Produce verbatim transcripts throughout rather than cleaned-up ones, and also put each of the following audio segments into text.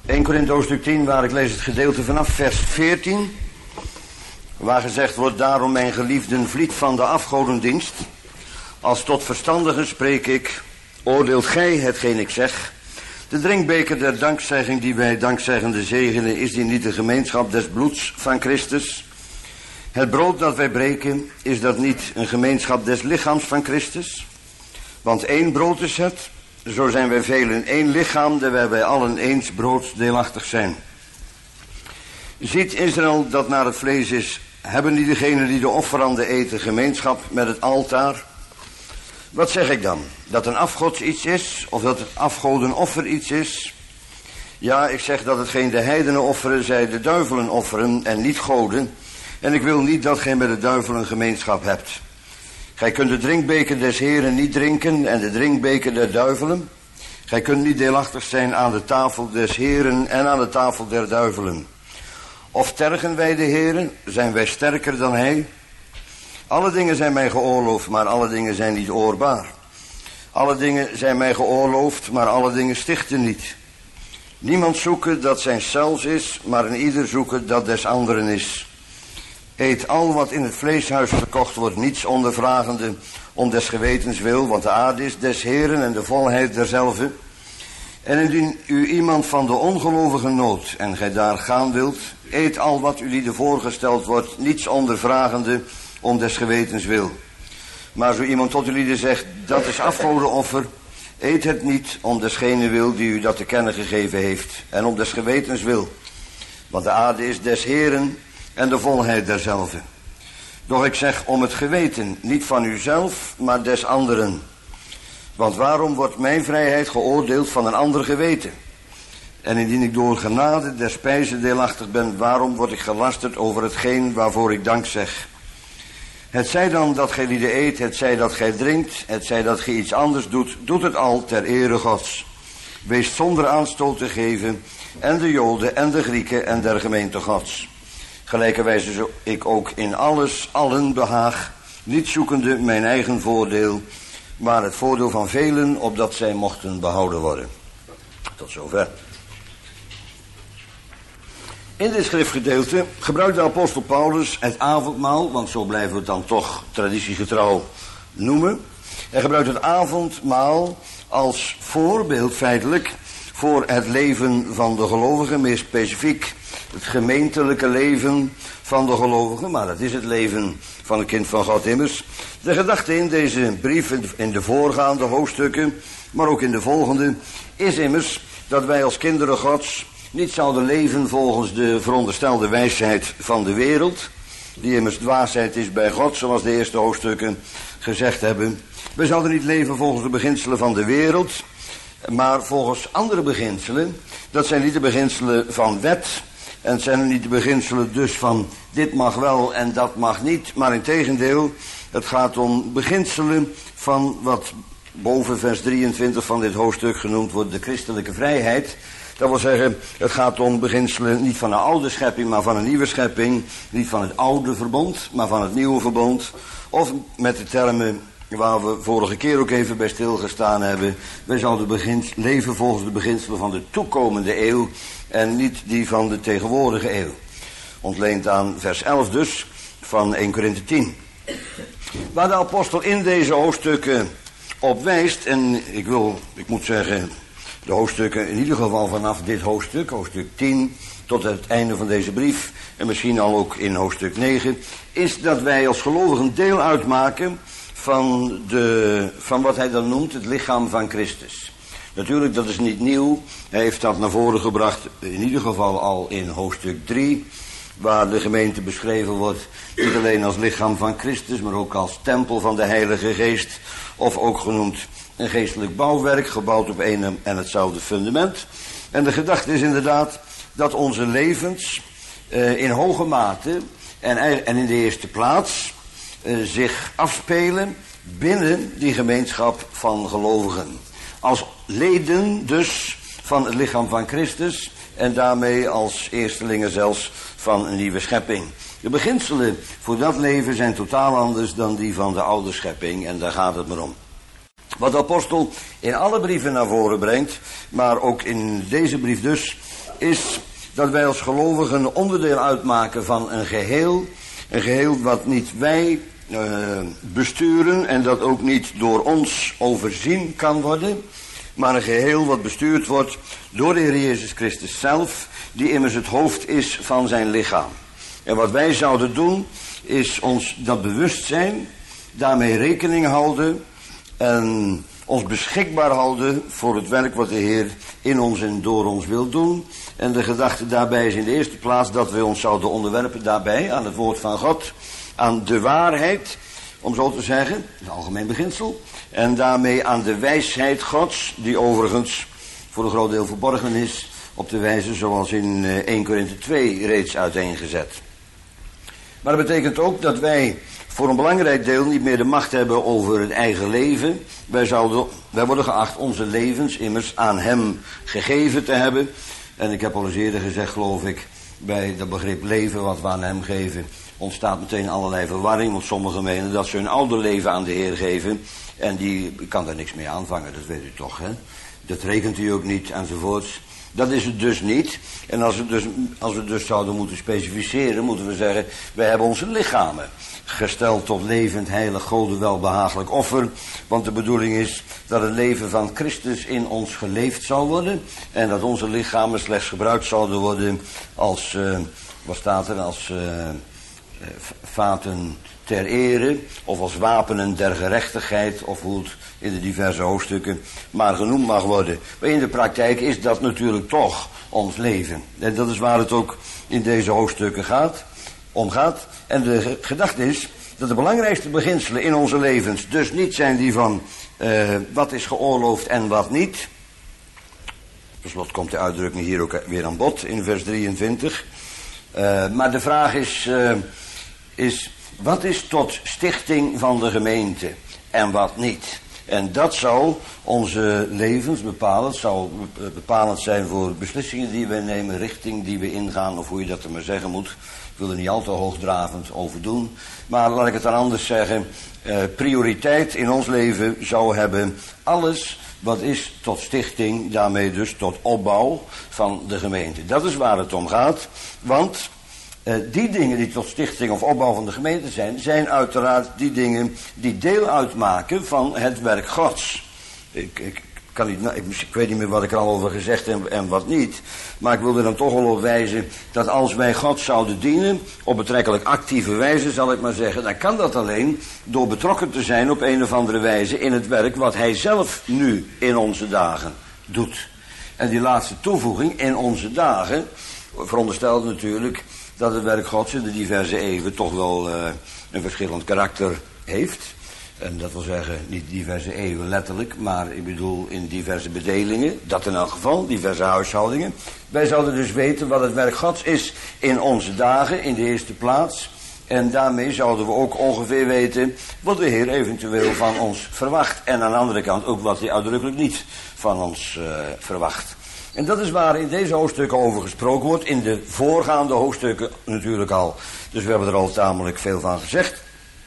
eerste Korinthe hoofdstuk tien, waar ik lees het gedeelte vanaf vers veertien. Waar gezegd wordt, daarom mijn geliefden, vliet van de afgodendienst. Als tot verstandigen spreek ik, oordeelt gij hetgeen ik zeg. De drinkbeker der dankzegging die wij dankzeggende zegenen, is die niet de gemeenschap des bloeds van Christus? Het brood dat wij breken, is dat niet een gemeenschap des lichaams van Christus? Want één brood is het, zo zijn wij velen één lichaam, terwijl wij allen eens broods deelachtig zijn. Ziet Israël dat naar het vlees is, hebben die degenen die de offeranden eten gemeenschap met het altaar? Wat zeg ik dan? Dat een afgods iets is, of dat het afgodenoffer iets is? Ja, ik zeg dat hetgeen de heidenen offeren, zij de duivelen offeren en niet goden. En ik wil niet dat gij met de duivelen gemeenschap hebt. Gij kunt de drinkbeker des Heren niet drinken en de drinkbeker der duivelen. Gij kunt niet deelachtig zijn aan de tafel des Heren en aan de tafel der duivelen. Of tergen wij de Heren, zijn wij sterker dan hij? Alle dingen zijn mij geoorloofd, maar alle dingen zijn niet oorbaar. Alle dingen zijn mij geoorloofd, maar alle dingen stichten niet. Niemand zoeken dat zijn zelfs is, maar een ieder zoeken dat des anderen is. Eet al wat in het vleeshuis verkocht wordt, niets ondervragende, om des gewetens wil, want de aarde is des Heren en de volheid derzelve. En indien u iemand van de ongelovige nood en gij daar gaan wilt, eet al wat u lieden voorgesteld wordt, niets ondervragende, om des gewetens wil. Maar zo iemand tot u lieden zegt, dat is afgodenoffer, eet het niet om desgene wil die u dat te kennen gegeven heeft, en om des gewetens wil. Want de aarde is des Heren en de volheid derzelve. Doch ik zeg om het geweten, niet van uzelf, maar des anderen. Want waarom wordt mijn vrijheid geoordeeld van een ander geweten? En indien ik door genade der spijze deelachtig ben, waarom word ik gelasterd over hetgeen waarvoor ik dank zeg? Het zij dan dat gij lieden eet, het zij dat gij drinkt, het zij dat gij iets anders doet, doet het al ter ere Gods. Wees zonder aanstoot te geven, en de Joden en de Grieken en der gemeente Gods. Gelijkerwijze zo ik ook in alles allen behaag, niet zoekende mijn eigen voordeel, maar het voordeel van velen, opdat zij mochten behouden worden. Tot zover. In dit schriftgedeelte gebruikt de apostel Paulus het avondmaal, want zo blijven we het dan toch traditiegetrouw noemen. Hij gebruikt het avondmaal als voorbeeld feitelijk voor het leven van de gelovigen, meer specifiek het gemeentelijke leven van de gelovigen, maar dat is het leven van een kind van God immers. De gedachte in deze brief, in de voorgaande hoofdstukken, maar ook in de volgende, is immers dat wij als kinderen Gods niet zouden leven volgens de veronderstelde wijsheid van de wereld, die immers dwaasheid is bij God, zoals de eerste hoofdstukken gezegd hebben. We zouden niet leven volgens de beginselen van de wereld, maar volgens andere beginselen. Dat zijn niet de beginselen van wet, en het zijn niet de beginselen dus van dit mag wel en dat mag niet, maar integendeel, het gaat om beginselen van wat boven vers drieëntwintig van dit hoofdstuk genoemd wordt de christelijke vrijheid. Dat wil zeggen, het gaat om beginselen niet van een oude schepping, maar van een nieuwe schepping. Niet van het oude verbond, maar van het nieuwe verbond. Of met de termen waar we vorige keer ook even bij stilgestaan hebben. Wij zouden begins, leven volgens de beginselen van de toekomende eeuw en niet die van de tegenwoordige eeuw. Ontleend aan vers elf dus van eerste Korinthe tien. Waar de apostel in deze hoofdstukken op wijst, en ik wil, ik moet zeggen, de hoofdstukken in ieder geval vanaf dit hoofdstuk, hoofdstuk tien, tot het einde van deze brief, en misschien al ook in hoofdstuk negen, is dat wij als gelovigen deel uitmaken van, de, van wat hij dan noemt het lichaam van Christus. Natuurlijk, dat is niet nieuw. Hij heeft dat naar voren gebracht, in ieder geval al in hoofdstuk drie, waar de gemeente beschreven wordt, niet alleen als lichaam van Christus, maar ook als tempel van de Heilige Geest, of ook genoemd een geestelijk bouwwerk, gebouwd op een en hetzelfde fundament. En de gedachte is inderdaad dat onze levens uh, in hoge mate en, en in de eerste plaats uh, zich afspelen binnen die gemeenschap van gelovigen. Als leden dus van het lichaam van Christus en daarmee als eerstelingen zelfs van een nieuwe schepping. De beginselen voor dat leven zijn totaal anders dan die van de oude schepping en daar gaat het maar om. Wat de apostel in alle brieven naar voren brengt, maar ook in deze brief dus, is dat wij als gelovigen onderdeel uitmaken van een geheel. Een geheel wat niet wij uh, besturen en dat ook niet door ons overzien kan worden. Maar een geheel wat bestuurd wordt door de Heer Jezus Christus zelf, die immers het hoofd is van zijn lichaam. En wat wij zouden doen, is ons dat bewust zijn, daarmee rekening houden en ons beschikbaar houden voor het werk wat de Heer in ons en door ons wil doen. En de gedachte daarbij is in de eerste plaats dat we ons zouden onderwerpen daarbij aan het woord van God, aan de waarheid, om zo te zeggen, dat is een algemeen beginsel. En daarmee aan de wijsheid Gods, die overigens voor een groot deel verborgen is, op de wijze zoals in Eerste Korinthe twee reeds uiteengezet. Maar dat betekent ook dat wij voor een belangrijk deel niet meer de macht hebben over het eigen leven. Wij, zouden, wij worden geacht onze levens immers aan hem gegeven te hebben. En ik heb al eens eerder gezegd, geloof ik, bij dat begrip leven wat we aan hem geven, ontstaat meteen allerlei verwarring. Want sommigen menen dat ze hun oude leven aan de Heer geven. En die kan daar niks mee aanvangen, dat weet u toch, hè? Dat rekent u ook niet, enzovoorts. Dat is het dus niet. En als we dus, als we dus zouden moeten specificeren, moeten we zeggen, wij hebben onze lichamen gesteld tot levend, heilig, Gode welbehagelijk offer. Want de bedoeling is dat het leven van Christus in ons geleefd zal worden. En dat onze lichamen slechts gebruikt zouden worden als, uh, wat staat er, als uh, vaten ter ere, of als wapenen der gerechtigheid, of hoe het in de diverse hoofdstukken maar genoemd mag worden. Maar in de praktijk is dat natuurlijk toch ons leven. En dat is waar het ook in deze hoofdstukken gaat, om gaat. En de gedachte is dat de belangrijkste beginselen in onze levens dus niet zijn die van uh, wat is geoorloofd en wat niet. Per slot komt de uitdrukking hier ook weer aan bod in vers drieëntwintig. Uh, maar de vraag is, uh, is, wat is tot stichting van de gemeente en wat niet? En dat zou onze levens bepalen. Het zou bepalend zijn voor beslissingen die we nemen, richting die we ingaan, of hoe je dat er maar zeggen moet. Ik wil er niet al te hoogdravend over doen. Maar laat ik het dan anders zeggen. Uh, prioriteit in ons leven zou hebben alles wat is tot stichting, daarmee dus tot opbouw van de gemeente. Dat is waar het om gaat. Want uh, die dingen die tot stichting of opbouw van de gemeente zijn, zijn uiteraard die dingen die deel uitmaken van het werk Gods. Ik, ik, kan niet, ik, ik weet niet meer wat ik er al over gezegd heb en, en wat niet. Maar ik wil er dan toch wel op wijzen dat als wij God zouden dienen, op betrekkelijk actieve wijze zal ik maar zeggen, dan kan dat alleen door betrokken te zijn op een of andere wijze in het werk wat hij zelf nu in onze dagen doet. En die laatste toevoeging, in onze dagen, veronderstelt natuurlijk dat het werk Gods in de diverse eeuwen toch wel uh, een verschillend karakter heeft. En dat wil zeggen, niet diverse eeuwen letterlijk, maar ik bedoel in diverse bedelingen, dat in elk geval, diverse huishoudingen. Wij zouden dus weten wat het werk Gods is in onze dagen, in de eerste plaats. En daarmee zouden we ook ongeveer weten wat de Heer eventueel van ons verwacht. En aan de andere kant ook wat hij uitdrukkelijk niet van ons uh, verwacht. En dat is waar in deze hoofdstukken over gesproken wordt, in de voorgaande hoofdstukken natuurlijk al. Dus we hebben er al tamelijk veel van gezegd.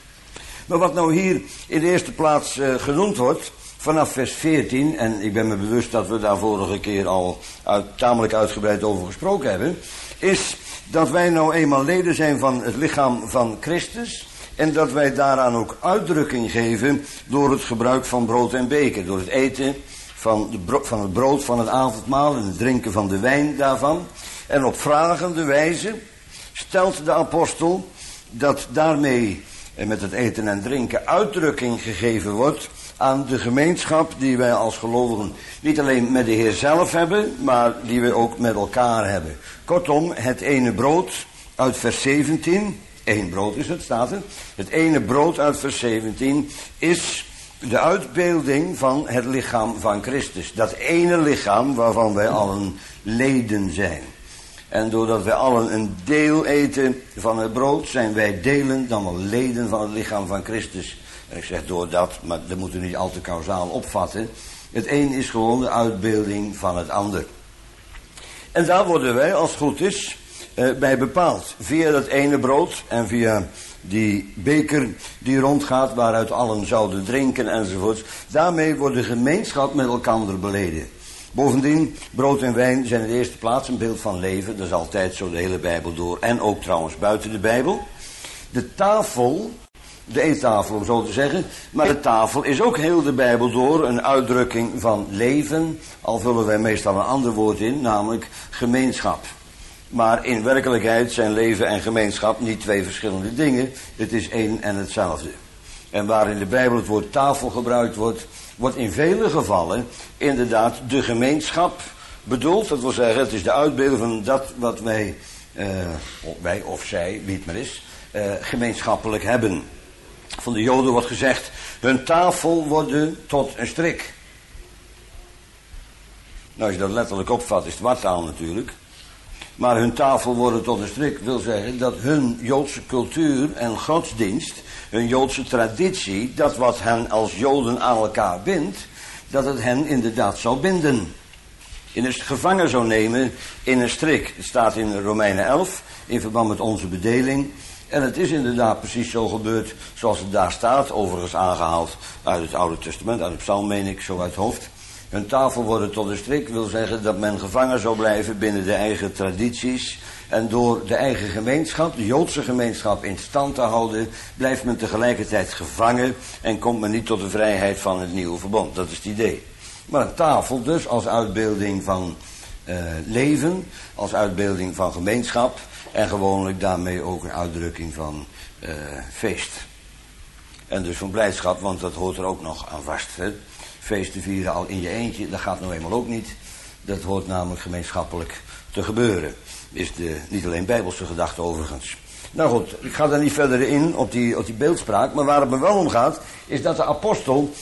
Maar wat nou hier in de eerste plaats uh, genoemd wordt, vanaf vers veertien, en ik ben me bewust dat we daar vorige keer al uit, tamelijk uitgebreid over gesproken hebben, is dat wij nou eenmaal leden zijn van het lichaam van Christus en dat wij daaraan ook uitdrukking geven door het gebruik van brood en beker, door het eten van, de bro- van het brood van het avondmaal en het drinken van de wijn daarvan. En op vragende wijze stelt de apostel dat daarmee en met het eten en drinken uitdrukking gegeven wordt aan de gemeenschap die wij als gelovigen niet alleen met de Heer zelf hebben, maar die we ook met elkaar hebben. Kortom, het ene brood uit vers zeventien, één brood is het, staat er. Het ene brood uit vers zeventien is de uitbeelding van het lichaam van Christus. Dat ene lichaam waarvan wij allen leden zijn. En doordat wij allen een deel eten van het brood, zijn wij delen, dan wel leden van het lichaam van Christus. En ik zeg doordat, maar dat moeten we niet al te kausaal opvatten. Het een is gewoon de uitbeelding van het ander. En daar worden wij, als het goed is, uh, bij bepaald. Via dat ene brood en via die beker die rondgaat, waaruit allen zouden drinken enzovoorts. Daarmee wordt de gemeenschap met elkaar beleden. Bovendien, brood en wijn zijn in de eerste plaats een beeld van leven. Dat is altijd zo de hele Bijbel door. En ook trouwens buiten de Bijbel. De tafel, de eettafel om zo te zeggen. Maar de tafel is ook heel de Bijbel door een uitdrukking van leven. Al vullen wij meestal een ander woord in, namelijk gemeenschap. Maar in werkelijkheid zijn leven en gemeenschap niet twee verschillende dingen. Het is één en hetzelfde. En waar in de Bijbel het woord tafel gebruikt wordt, wordt in vele gevallen inderdaad de gemeenschap bedoeld. Dat wil zeggen, het is de uitbeelding van dat wat wij, uh, wij of zij, wie het maar is, uh, gemeenschappelijk hebben. Van de Joden wordt gezegd, hun tafel worden tot een strik. Nou, als je dat letterlijk opvat, is het wartaal natuurlijk. Maar hun tafel worden tot een strik wil zeggen dat hun Joodse cultuur en godsdienst, hun Joodse traditie, dat wat hen als Joden aan elkaar bindt, dat het hen inderdaad zou binden. In een gevangen zou nemen in een strik. Het staat in Romeinen elf, in verband met onze bedeling. En het is inderdaad precies zo gebeurd zoals het daar staat, overigens aangehaald uit het Oude Testament, uit de Psalm meen ik, zo uit het hoofd. Hun tafel worden tot een strik wil zeggen dat men gevangen zou blijven binnen de eigen tradities. En door de eigen gemeenschap, de Joodse gemeenschap, in stand te houden, blijft men tegelijkertijd gevangen en komt men niet tot de vrijheid van het nieuwe verbond. Dat is het idee. Maar een tafel dus als uitbeelding van uh, leven, als uitbeelding van gemeenschap en gewoonlijk daarmee ook een uitdrukking van uh, feest. En dus van blijdschap, want dat hoort er ook nog aan vast. Hè? Feesten vieren al in je eentje, dat gaat nou eenmaal ook niet. Dat hoort namelijk gemeenschappelijk te gebeuren. Is de, niet alleen bijbelse gedachte overigens. Nou goed, ik ga daar niet verder in op die, op die beeldspraak. Maar waar het me wel om gaat, is dat de apostel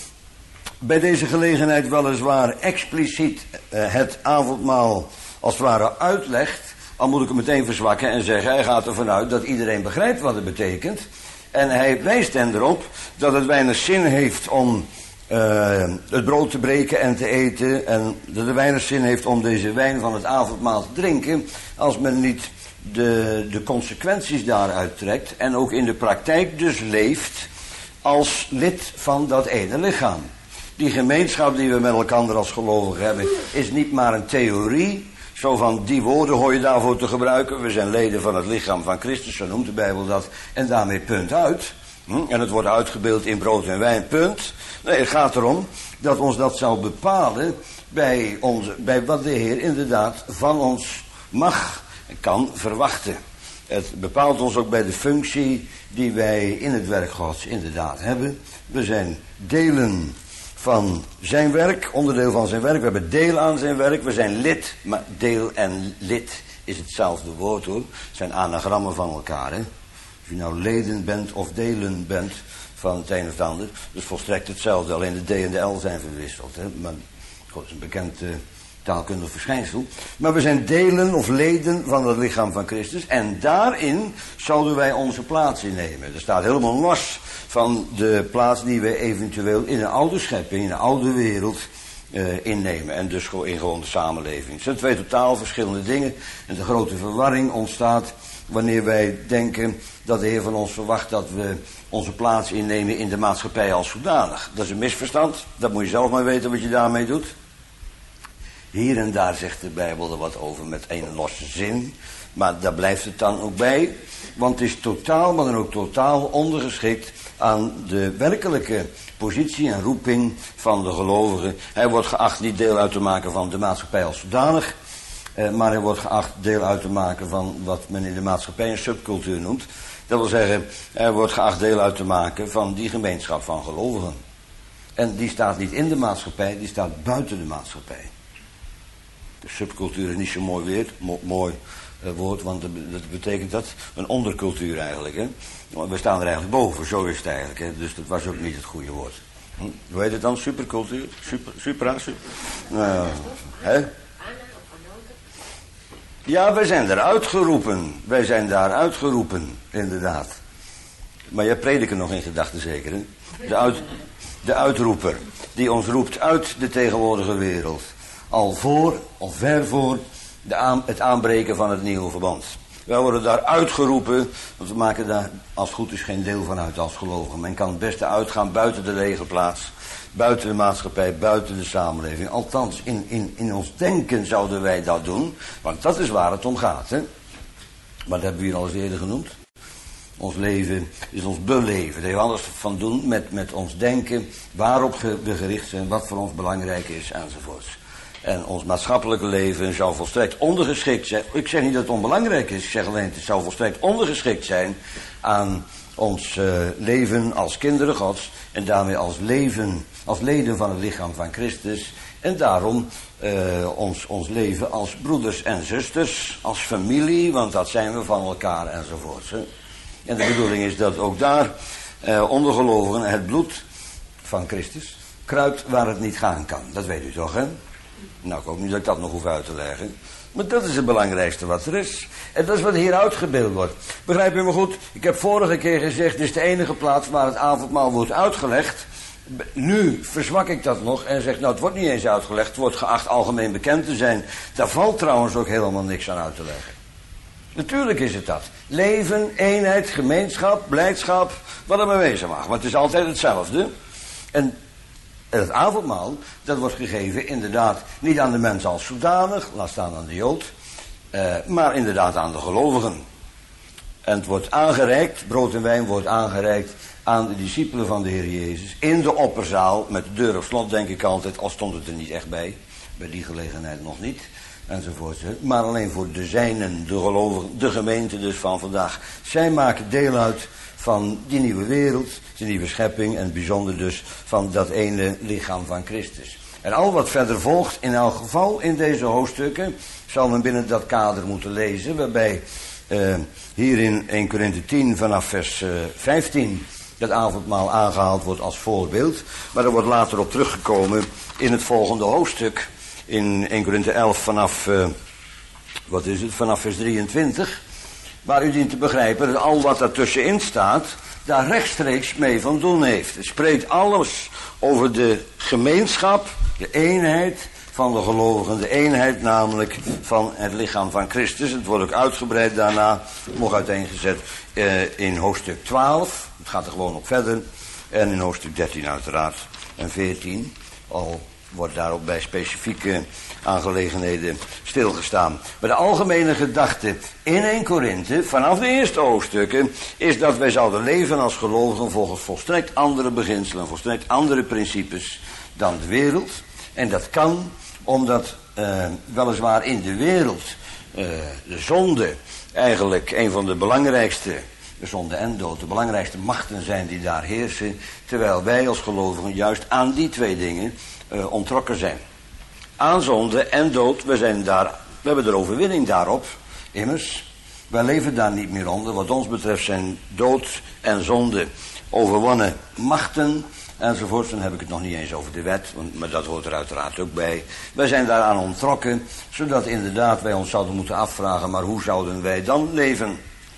bij deze gelegenheid weliswaar expliciet uh, het avondmaal als het ware uitlegt. Al moet ik hem meteen verzwakken en zeggen, hij gaat ervan uit dat iedereen begrijpt wat het betekent. En hij wijst hen erop dat het weinig zin heeft om Uh, het brood te breken en te eten. En dat het weinig zin heeft om deze wijn van het avondmaal te drinken. Als men niet de, de consequenties daaruit trekt. En ook in de praktijk dus leeft als lid van dat ene lichaam. Die gemeenschap die we met elkaar als gelovigen hebben is niet maar een theorie. Zo van die woorden hoor je daarvoor te gebruiken. We zijn leden van het lichaam van Christus, zo noemt de Bijbel dat. En daarmee punt uit. Hm? En het wordt uitgebeeld in brood en wijn, punt. Nee, het gaat erom dat ons dat zou bepalen bij, onze, bij wat de Heer inderdaad van ons mag en kan verwachten. Het bepaalt ons ook bij de functie die wij in het werk Gods inderdaad hebben. We zijn delen van zijn werk, onderdeel van zijn werk. We hebben deel aan zijn werk. We zijn lid, maar deel en lid is hetzelfde woord hoor. Het zijn anagrammen van elkaar. Hè? Of je nou leden bent of delen bent van het een of het ander. Dus volstrekt hetzelfde, alleen de D en de L zijn verwisseld. Hè? Maar goed, dat is een bekend uh, taalkundig verschijnsel. Maar we zijn delen of leden van het lichaam van Christus. En daarin zouden wij onze plaats innemen. Dat staat helemaal los van de plaats die we eventueel in een oude schepping, in een oude wereld uh, innemen. En dus in gewoon de samenleving. Het zijn twee totaal verschillende dingen. En de grote verwarring ontstaat wanneer wij denken dat de Heer van ons verwacht dat we onze plaats innemen in de maatschappij als zodanig. Dat is een misverstand. Dat moet je zelf maar weten wat je daarmee doet. Hier en daar zegt de Bijbel er wat over met een losse zin. Maar daar blijft het dan ook bij. Want het is totaal, maar dan ook totaal ondergeschikt aan de werkelijke positie en roeping van de gelovigen. Hij wordt geacht niet deel uit te maken van de maatschappij als zodanig. Eh, maar hij wordt geacht deel uit te maken van wat men in de maatschappij een subcultuur noemt. Dat wil zeggen, hij wordt geacht deel uit te maken van die gemeenschap van gelovigen. En die staat niet in de maatschappij, die staat buiten de maatschappij. De subcultuur is niet zo mooi weer, mo- mooi uh, woord, want dat betekent dat een ondercultuur eigenlijk. Hè? We staan er eigenlijk boven, zo is het eigenlijk. Hè? Dus dat was ook niet het goede woord. Hm? Hoe heet het dan? Supercultuur? Super, supra? Super? Nou, hè? Ja, wij zijn daar uitgeroepen. Wij zijn daar uitgeroepen, inderdaad. Maar jij predikt er nog in gedachten zeker, hè? De, uit, de uitroeper, die ons roept uit de tegenwoordige wereld. Al voor, of ver voor, de aan, het aanbreken van het nieuwe verband. Wij worden daar uitgeroepen, want we maken daar als het goed is geen deel van uit als gelovigen. Men kan het beste uitgaan buiten de legerplaats, Buiten de maatschappij, buiten de samenleving. Althans, in, in, in ons denken zouden wij dat doen. Want dat is waar het om gaat, hè. Maar dat hebben we hier al eens eerder genoemd. Ons leven is ons beleven. Daar hebben we alles van doen met, met ons denken. Waarop we gericht zijn, wat voor ons belangrijk is, enzovoorts. En ons maatschappelijke leven zou volstrekt ondergeschikt zijn. Ik zeg niet dat het onbelangrijk is. Ik zeg alleen, het zou volstrekt ondergeschikt zijn aan ons uh, leven als kinderen Gods. En daarmee als leven, als leden van het lichaam van Christus. En daarom uh, ons, ons leven als broeders en zusters, als familie, want dat zijn we van elkaar enzovoorts. Hè. En de bedoeling is dat ook daar uh, onder gelovigen het bloed van Christus kruipt waar het niet gaan kan. Dat weet u toch, hè? Nou, ik hoop niet dat ik dat nog hoef uit te leggen. Maar dat is het belangrijkste wat er is. En dat is wat hier uitgebeeld wordt. Begrijp u me goed? Ik heb vorige keer gezegd, dit is de enige plaats waar het avondmaal wordt uitgelegd. Nu verzwak ik dat nog en zeg, nou, het wordt niet eens uitgelegd. Het wordt geacht algemeen bekend te zijn. Daar valt trouwens ook helemaal niks aan uit te leggen. Natuurlijk is het dat. Leven, eenheid, gemeenschap, blijdschap, wat er maar wezen mag. Maar het is altijd hetzelfde. En het avondmaal, dat wordt gegeven inderdaad niet aan de mens als zodanig, laat staan aan de Jood, eh, maar inderdaad aan de gelovigen. En het wordt aangereikt, brood en wijn wordt aangereikt aan de discipelen van de Heer Jezus. In de opperzaal, met de deur op slot denk ik altijd, al stond het er niet echt bij. Bij die gelegenheid nog niet. Enzovoort. Maar alleen voor de zijnen, de gelovigen, de gemeente dus van vandaag. Zij maken deel uit van die nieuwe wereld, die nieuwe schepping en het bijzonder dus van dat ene lichaam van Christus. En al wat verder volgt, in elk geval in deze hoofdstukken, zal men binnen dat kader moeten lezen, waarbij uh, hier in eerste Korinthe tien vanaf vers uh, vijftien dat avondmaal aangehaald wordt als voorbeeld. Maar er wordt later op teruggekomen in het volgende hoofdstuk, in eerste Korinthe elf vanaf, uh, wat is het, vanaf vers drieëntwintig. Waar u dient te begrijpen dat al wat daartussenin staat, daar rechtstreeks mee van doen heeft. Het spreekt alles over de gemeenschap, de eenheid van de gelovigen. De eenheid namelijk van het lichaam van Christus. Het wordt ook uitgebreid daarna, nog uiteengezet eh, in hoofdstuk twaalf. Het gaat er gewoon op verder. En in hoofdstuk dertien uiteraard. En veertien. Al wordt daar ook bij specifieke aangelegenheden stilgestaan. Maar de algemene gedachte in eerste Korinthe, vanaf de eerste hoofdstukken, is dat wij zouden leven als gelovigen volgens volstrekt andere beginselen, volstrekt andere principes dan de wereld. En dat kan omdat uh, weliswaar in de wereld uh, de zonde eigenlijk een van de belangrijkste, de zonde en dood, de belangrijkste machten zijn die daar heersen, terwijl wij als gelovigen juist aan die twee dingen uh, ontrokken zijn. Aan zonde en dood, we zijn daar, we hebben de overwinning daarop, immers. Wij leven daar niet meer onder. Wat ons betreft zijn dood en zonde overwonnen machten enzovoort. Dan heb ik het nog niet eens over de wet, maar dat hoort er uiteraard ook bij. Wij zijn daaraan ontrokken, zodat inderdaad wij ons zouden moeten afvragen, maar hoe zouden wij dan leven?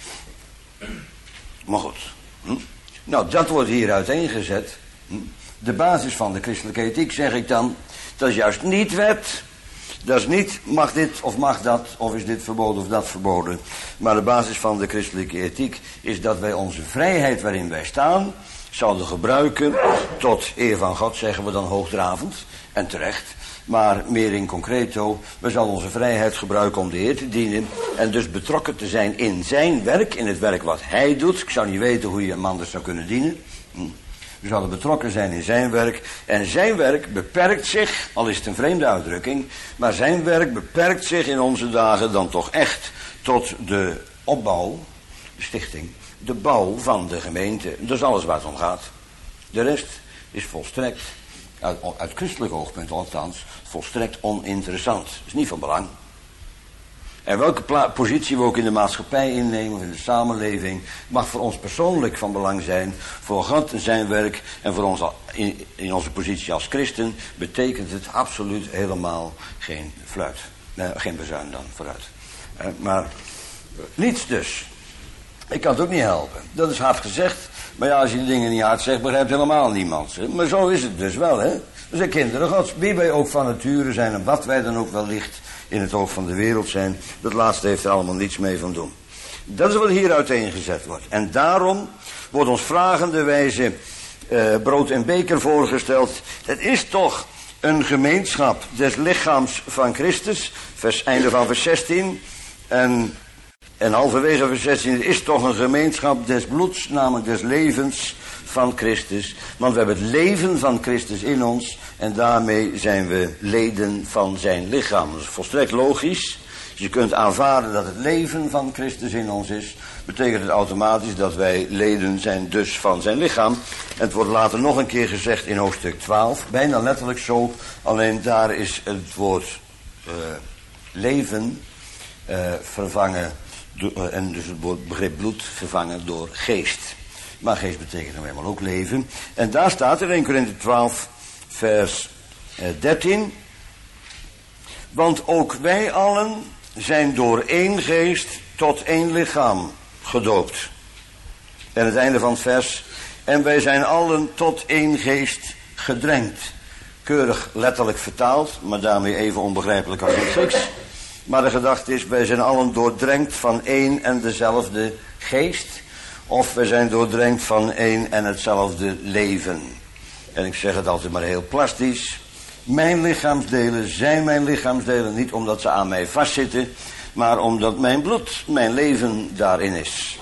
Maar goed. Hm? Nou, dat wordt hier uiteengezet. Hm? De basis van de christelijke ethiek, zeg ik dan, dat is juist niet wet. Dat is niet mag dit of mag dat, of is dit verboden of dat verboden. Maar de basis van de christelijke ethiek is dat wij onze vrijheid waarin wij staan zouden gebruiken tot eer van God, zeggen we dan hoogdravend en terecht. Maar meer in concreto, we zouden onze vrijheid gebruiken om de Heer te dienen en dus betrokken te zijn in zijn werk, in het werk wat hij doet. Ik zou niet weten hoe je hem anders zou kunnen dienen. Hm. We zouden betrokken zijn in zijn werk. En zijn werk beperkt zich, al is het een vreemde uitdrukking, maar zijn werk beperkt zich in onze dagen dan toch echt tot de opbouw, de stichting, de bouw van de gemeente. Dat is alles waar het om gaat. De rest is volstrekt, uit, uit christelijk oogpunt althans, volstrekt oninteressant. Dat is niet van belang. En welke pla- positie we ook in de maatschappij innemen, of in de samenleving, mag voor ons persoonlijk van belang zijn. Voor God en zijn werk en voor ons in, in onze positie als christen betekent het absoluut helemaal geen fluit. Nee, geen bezuin dan, vooruit. Eh, maar niets dus. Ik kan het ook niet helpen. Dat is hard gezegd. Maar ja, als je de dingen niet hard zegt, begrijpt helemaal niemand. Hè? Maar zo is het dus wel, hè. We zijn kinderen Gods. Wie wij ook van nature zijn en wat wij dan ook wellicht in het oog van de wereld zijn, dat laatste heeft er allemaal niets mee van doen. Dat is wat hier uiteengezet wordt. En daarom wordt ons vragende wijze uh, brood en beker voorgesteld. Het is toch een gemeenschap des lichaams van Christus. Vers, einde van vers zestien. En, en halverwege vers zestien. Het is toch een gemeenschap des bloeds, namelijk des levens van Christus. Want we hebben het leven van Christus in ons. En daarmee zijn we leden van zijn lichaam. Dat is volstrekt logisch. Je kunt aanvaarden dat het leven van Christus in ons is. Betekent het automatisch dat wij leden zijn dus van zijn lichaam. En het wordt later nog een keer gezegd in hoofdstuk twaalf. Bijna letterlijk zo. Alleen daar is het woord uh, leven uh, vervangen. Do, uh, en dus het woord begrip bloed vervangen door geest. Maar geest betekent nou eenmaal ook leven. En daar staat in Eerste Korinthe twaalf vers uh, dertien. Want ook wij allen zijn door één geest tot één lichaam gedoopt. En het einde van het vers. En wij zijn allen tot één geest gedrenkt. Keurig letterlijk vertaald, maar daarmee even onbegrijpelijk als in het Grieks. Maar de gedachte is, wij zijn allen doordrenkt van één en dezelfde geest. Of wij zijn doordrenkt van één en hetzelfde leven. En ik zeg het altijd maar heel plastisch. Mijn lichaamsdelen zijn mijn lichaamsdelen niet omdat ze aan mij vastzitten, maar omdat mijn bloed, mijn leven daarin is.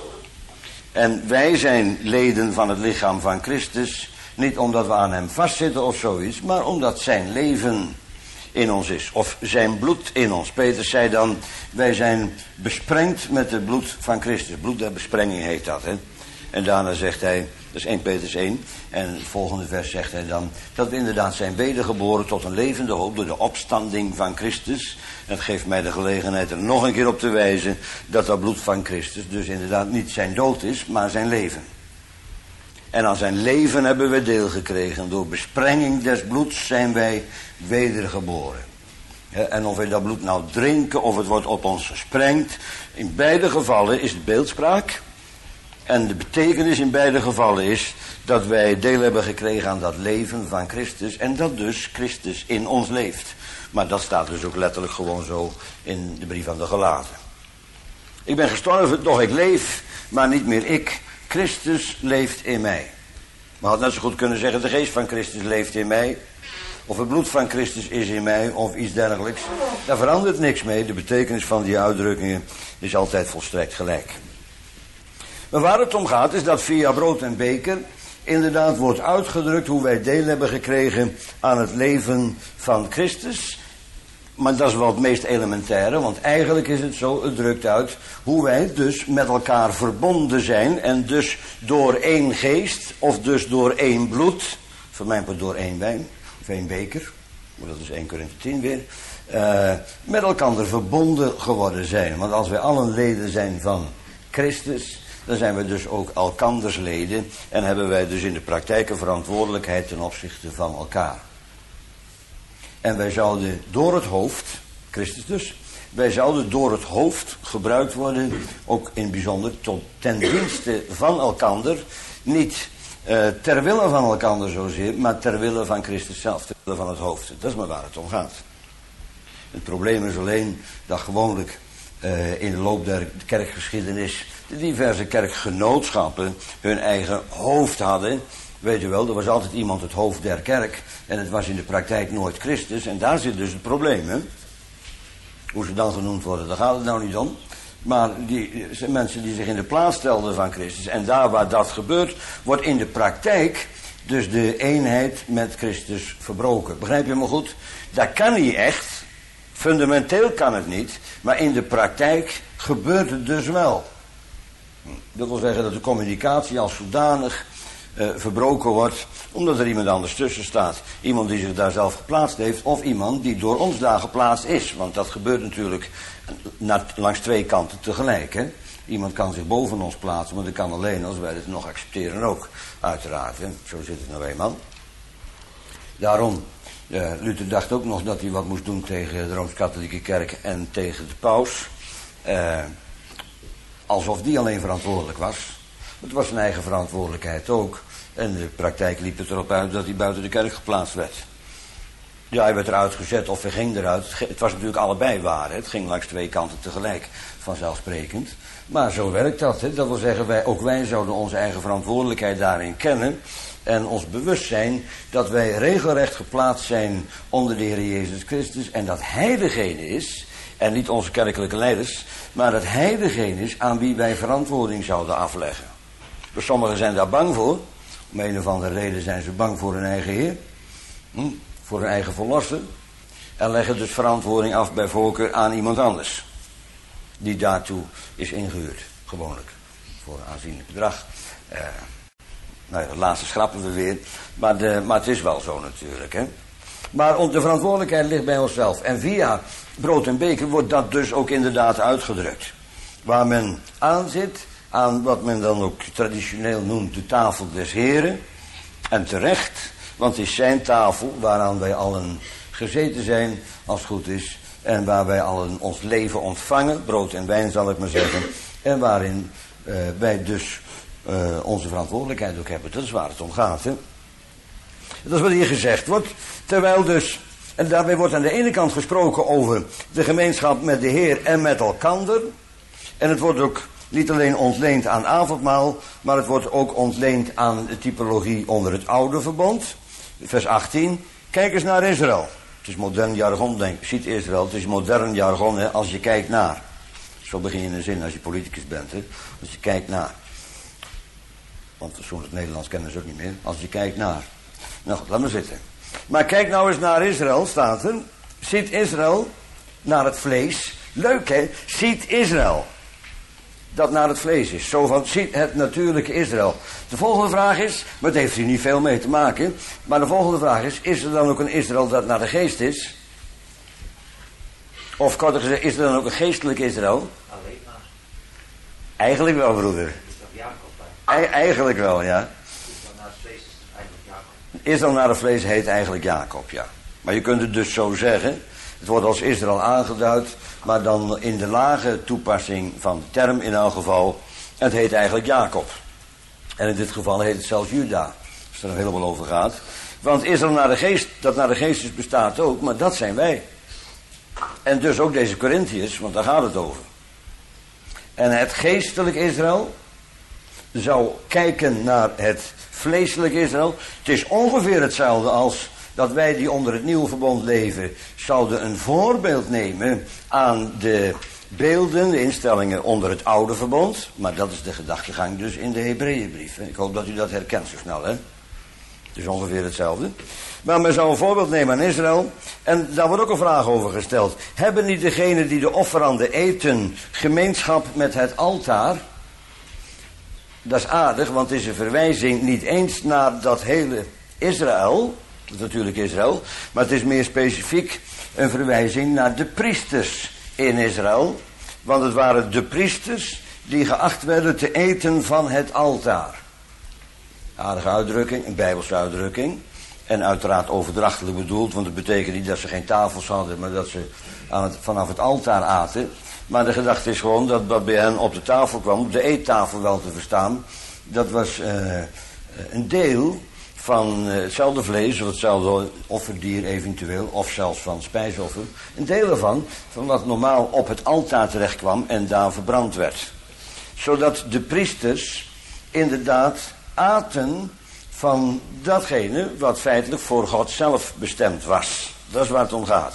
En wij zijn leden van het lichaam van Christus, niet omdat we aan hem vastzitten of zoiets, maar omdat zijn leven in ons is, of zijn bloed in ons. Petrus zei dan, wij zijn besprengd met het bloed van Christus. Bloed der besprenging heet dat, hè. En daarna zegt hij, dat is Eerste Petrus één, en het volgende vers zegt hij dan, dat we inderdaad zijn wedergeboren tot een levende hoop door de opstanding van Christus. En het geeft mij de gelegenheid er nog een keer op te wijzen, dat dat bloed van Christus dus inderdaad niet zijn dood is, maar zijn leven. En aan zijn leven hebben we deel gekregen. Door besprenging des bloeds zijn wij wedergeboren. En of we dat bloed nou drinken of het wordt op ons gesprengd, in beide gevallen is het beeldspraak. En de betekenis in beide gevallen is dat wij deel hebben gekregen aan dat leven van Christus. En dat dus Christus in ons leeft. Maar dat staat dus ook letterlijk gewoon zo in de brief aan de Galaten. Ik ben gestorven, doch ik leef, maar niet meer ik. Christus leeft in mij. Maar had net zo goed kunnen zeggen, de geest van Christus leeft in mij. Of het bloed van Christus is in mij, of iets dergelijks. Daar verandert niks mee. De betekenis van die uitdrukkingen is altijd volstrekt gelijk. Maar waar het om gaat is dat via brood en beker inderdaad wordt uitgedrukt hoe wij deel hebben gekregen aan het leven van Christus. Maar dat is wel het meest elementaire, want eigenlijk is het zo, het drukt uit hoe wij dus met elkaar verbonden zijn en dus door één geest of dus door één bloed, voor mij door één wijn of één beker, maar dat is Eerste Korinthe tien weer, uh, met elkaar verbonden geworden zijn. Want als wij allen leden zijn van Christus, dan zijn we dus ook elkanders leden en hebben wij dus in de praktijk een verantwoordelijkheid ten opzichte van elkaar. En wij zouden door het hoofd, Christus dus, wij zouden door het hoofd gebruikt worden, ook in het bijzonder tot ten dienste van elkander, niet uh, ter wille van elkander zozeer, maar ter wille van Christus zelf, ter wille van het hoofd. Dat is maar waar het om gaat. Het probleem is alleen dat gewoonlijk uh, in de loop der kerkgeschiedenis de diverse kerkgenootschappen hun eigen hoofd hadden. Weet u wel, er was altijd iemand het hoofd der kerk en het was in de praktijk nooit Christus en daar zit dus het probleem, hè. Hoe ze dan genoemd worden, daar gaat het nou niet om. Maar die zijn mensen die zich in de plaats stelden van Christus en daar waar dat gebeurt, wordt in de praktijk dus de eenheid met Christus verbroken. Begrijp je me goed? Dat kan niet echt, fundamenteel kan het niet, maar in de praktijk gebeurt het dus wel. Dat wil zeggen dat de communicatie als zodanig uh, verbroken wordt, omdat er iemand anders tussen staat. Iemand die zich daar zelf geplaatst heeft, of iemand die door ons daar geplaatst is. Want dat gebeurt natuurlijk na, langs twee kanten tegelijk, hè. Iemand kan zich boven ons plaatsen, maar dat kan alleen als wij het nog accepteren ook, uiteraard, hè. Zo zit het nou eenmaal. Daarom, uh, Luther dacht ook nog dat hij wat moest doen tegen de Rooms-Katholieke Kerk en tegen de paus. Uh, alsof die alleen verantwoordelijk was. Het was zijn eigen verantwoordelijkheid ook. En de praktijk liep het erop uit dat hij buiten de kerk geplaatst werd. Ja, hij werd eruit gezet of hij ging eruit. Het was natuurlijk allebei waar. Hè? Het ging langs twee kanten tegelijk, vanzelfsprekend. Maar zo werkt dat. Hè? Dat wil zeggen, wij, ook wij zouden onze eigen verantwoordelijkheid daarin kennen. En ons bewust zijn dat wij regelrecht geplaatst zijn onder de Heer Jezus Christus. En dat Hij degene is, en niet onze kerkelijke leiders, maar dat Hij degene is aan wie wij verantwoording zouden afleggen. Dus sommigen zijn daar bang voor. Om een of andere reden zijn ze bang voor hun eigen Heer. Hm? Voor hun eigen verlosser. En leggen dus verantwoording af bij voorkeur aan iemand anders. Die daartoe is ingehuurd. Gewoonlijk. Voor een aanzienlijk bedrag. Eh, nou ja, dat laatste schrappen we weer. Maar, de, maar het is wel zo natuurlijk. Hè? Maar de verantwoordelijkheid ligt bij onszelf. En via brood en beker wordt dat dus ook inderdaad uitgedrukt. Waar men aan zit, aan wat men dan ook traditioneel noemt de tafel des Heren. En terecht, want het is zijn tafel waaraan wij allen gezeten zijn, als het goed is. En waar wij allen ons leven ontvangen, brood en wijn zal ik maar zeggen. En waarin uh, wij dus uh, onze verantwoordelijkheid ook hebben. Dat is waar het om gaat, hè. Dat is wat hier gezegd wordt. Terwijl dus, en daarbij wordt aan de ene kant gesproken over de gemeenschap met de Heer en met elkander. En het wordt ook niet alleen ontleend aan avondmaal, maar het wordt ook ontleend aan de typologie onder het oude verbond. Vers achttien, kijk eens naar Israël. Het is modern jargon, denk ik. Ziet Israël, het is modern jargon, hè, als je kijkt naar. Zo begin je een zin als je politicus bent, hè. Als je kijkt naar. Want zo'n het Nederlands kennen ze ook niet meer. Als je kijkt naar. Nou, laat maar zitten. Maar kijk nou eens naar Israël, staat er. Ziet Israël naar het vlees. Leuk, hè? Ziet Israël dat naar het vlees is. Zo van, ziet het natuurlijke Israël. De volgende vraag is, maar het heeft hier niet veel mee te maken. Maar de volgende vraag is, is er dan ook een Israël dat naar de geest is? Of korter gezegd, is er dan ook een geestelijk Israël? Alleen maar. Eigenlijk wel, broeder. Is dat Jacob? E- eigenlijk wel, ja. Israël naar het vlees is eigenlijk Jacob. Israël naar het vlees heet eigenlijk Jacob, ja. Maar je kunt het dus zo zeggen. Het wordt als Israël aangeduid, maar dan in de lage toepassing van de term in elk geval. Het heet eigenlijk Jacob. En in dit geval heet het zelfs Juda, als er er helemaal over gaat. Want Israël naar de geest, dat naar de geest is, bestaat ook, maar dat zijn wij. En dus ook deze Korintiërs, want daar gaat het over. En het geestelijk Israël zou kijken naar het vleeselijk Israël. Het is ongeveer hetzelfde als dat wij die onder het nieuwe verbond leven, zouden een voorbeeld nemen aan de beelden, de instellingen onder het oude verbond. Maar dat is de gedachtegang dus in de Hebreeënbrief. Ik hoop dat u dat herkent zo snel, hè. Het is ongeveer hetzelfde. Maar men zou een voorbeeld nemen aan Israël. En daar wordt ook een vraag over gesteld. Hebben niet degenen die de offeranden eten gemeenschap met het altaar? Dat is aardig, want het is een verwijzing niet eens naar dat hele Israël, natuurlijk Israël, maar het is meer specifiek een verwijzing naar de priesters in Israël. Want het waren de priesters die geacht werden te eten van het altaar. Aardige uitdrukking, een Bijbelse uitdrukking. En uiteraard overdrachtelijk bedoeld, want het betekent niet dat ze geen tafels hadden, maar dat ze aan het, vanaf het altaar aten. Maar de gedachte is gewoon dat wat bij hen op de tafel kwam, op de eettafel wel te verstaan, dat was uh, een deel van uh, hetzelfde vlees of hetzelfde offerdier eventueel, of zelfs van spijsoffer. Een deel ervan, van wat normaal op het altaar terecht kwam en daar verbrand werd. Zodat de priesters inderdaad aten van datgene wat feitelijk voor God zelf bestemd was. Dat is waar het om gaat.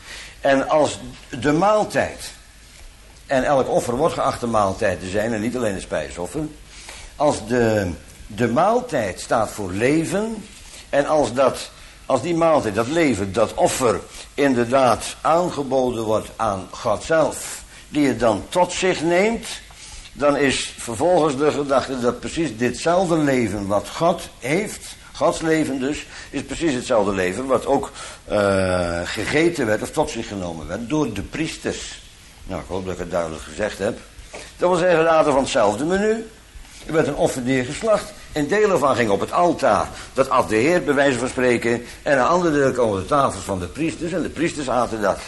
En als de maaltijd, en elk offer wordt geacht een maaltijd te zijn en niet alleen een spijsoffer. Als de, de maaltijd staat voor leven en als, dat, als die maaltijd, dat leven, dat offer inderdaad aangeboden wordt aan God zelf, die het dan tot zich neemt, dan is vervolgens de gedachte dat precies ditzelfde leven wat God heeft, Gods leven dus, is precies hetzelfde leven wat ook uh, gegeten werd of tot zich genomen werd door de priesters. Nou, ik hoop dat ik het duidelijk gezegd heb. Dat wil zeggen, later van hetzelfde menu. Er werd een offerdier geslacht. Een deel ervan ging op het altaar. Dat at de Heer, bij wijze van spreken. En een ander deel kwam op de tafels van de priesters. En de priesters aten dat.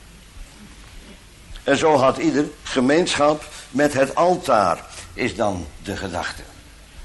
En zo had ieder gemeenschap met het altaar, is dan de gedachte.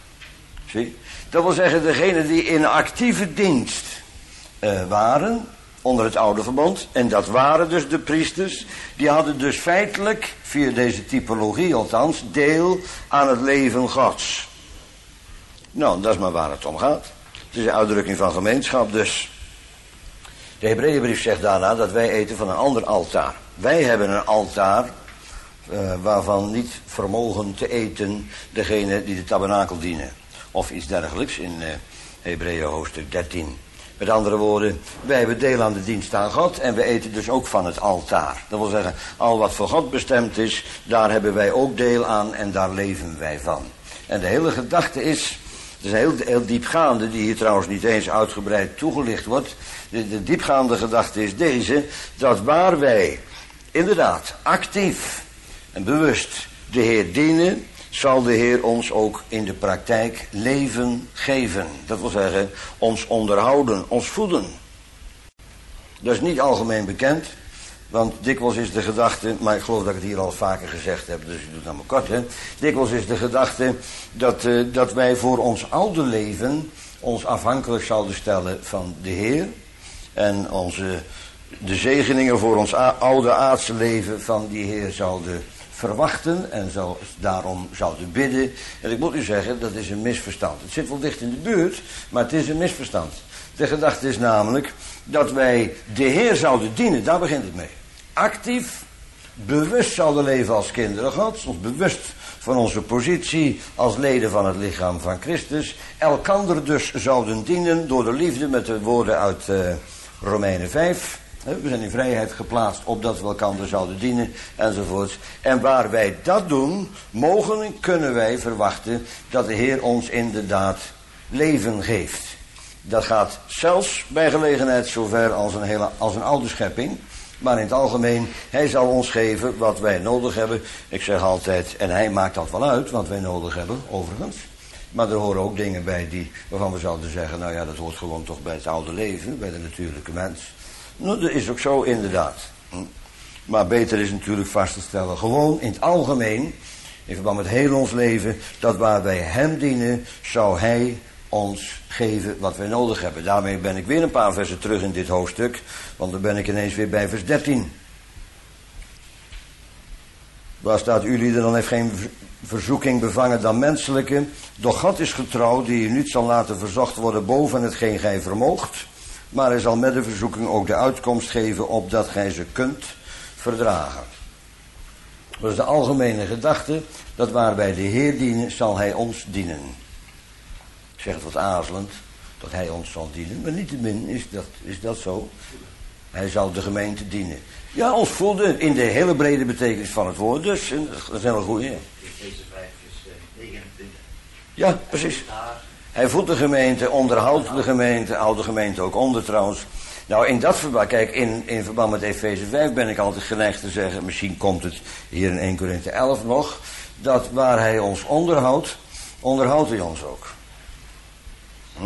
Zie? Dat wil zeggen, degenen die in actieve dienst uh, waren, onder het oude verbond. En dat waren dus de priesters. Die hadden dus feitelijk, via deze typologie althans, deel aan het leven Gods. Nou, dat is maar waar het om gaat. Het is een uitdrukking van gemeenschap dus. De Hebreeënbrief zegt daarna dat wij eten van een ander altaar. Wij hebben een altaar uh, waarvan niet vermogen te eten degene die de tabernakel dienen. Of iets dergelijks in uh, Hebreeën hoofdstuk dertien. Met andere woorden, wij hebben deel aan de dienst aan God en we eten dus ook van het altaar. Dat wil zeggen, al wat voor God bestemd is, daar hebben wij ook deel aan en daar leven wij van. En de hele gedachte is, het is heel, heel diepgaande, die hier trouwens niet eens uitgebreid toegelicht wordt. De, de diepgaande gedachte is deze, dat waar wij inderdaad actief en bewust de Heer dienen, zal de Heer ons ook in de praktijk leven geven. Dat wil zeggen, ons onderhouden, ons voeden. Dat is niet algemeen bekend, want dikwijls is de gedachte, maar ik geloof dat ik het hier al vaker gezegd heb, dus ik doe het nou maar kort, hè. Dikwijls is de gedachte dat, uh, dat wij voor ons oude leven ons afhankelijk zouden stellen van de Heer. En onze, de zegeningen voor ons a- oude aardse leven van die Heer zouden verwachten en zo, daarom zouden bidden. En ik moet u zeggen, dat is een misverstand. Het zit wel dicht in de buurt, maar het is een misverstand. De gedachte is namelijk dat wij de Heer zouden dienen, daar begint het mee. Actief, bewust zouden leven als kinderen Gods, ons bewust van onze positie als leden van het lichaam van Christus. Elkander dus zouden dienen door de liefde, met de woorden uit uh, Romeinen vijf. We zijn in vrijheid geplaatst opdat we elkander zouden dienen enzovoort. En waar wij dat doen, mogen en kunnen wij verwachten dat de Heer ons inderdaad leven geeft. Dat gaat zelfs bij gelegenheid zover als een, hele, als een oude schepping. Maar in het algemeen, hij zal ons geven wat wij nodig hebben. Ik zeg altijd, en hij maakt dat wel uit, wat wij nodig hebben, overigens. Maar er horen ook dingen bij die, waarvan we zouden zeggen, nou ja, dat hoort gewoon toch bij het oude leven, bij de natuurlijke mens. Nou, dat is ook zo, inderdaad. Maar beter is natuurlijk vast te stellen, gewoon in het algemeen, in verband met heel ons leven, dat waar wij hem dienen, zou hij ons geven wat wij nodig hebben. Daarmee ben ik weer een paar versen terug in dit hoofdstuk, want dan ben ik ineens weer bij vers dertien. Waar staat, jullie dan heeft geen verzoeking bevangen dan menselijke, doch God is getrouw, die je niet zal laten verzocht worden boven hetgeen gij vermoogt, maar hij zal met de verzoeking ook de uitkomst geven, opdat gij ze kunt verdragen. Dat is de algemene gedachte, dat waar wij de Heer dienen, zal hij ons dienen. Ik zeg het wat aarzelend, dat hij ons zal dienen, maar niettemin is dat, is dat zo. Hij zal de gemeente dienen. Ja, ons voeden in de hele brede betekenis van het woord, dus dat is heel goed. Deze vijf is negenentwintig. Ja, precies. Hij voedt de gemeente, onderhoudt de gemeente, houdt de gemeente ook onder trouwens. Nou, in dat verband, kijk, in, in verband met Efeze vijf ben ik altijd geneigd te zeggen, misschien komt het hier in eerste Korinthe elf nog, dat waar hij ons onderhoudt, onderhoudt hij ons ook. Hm.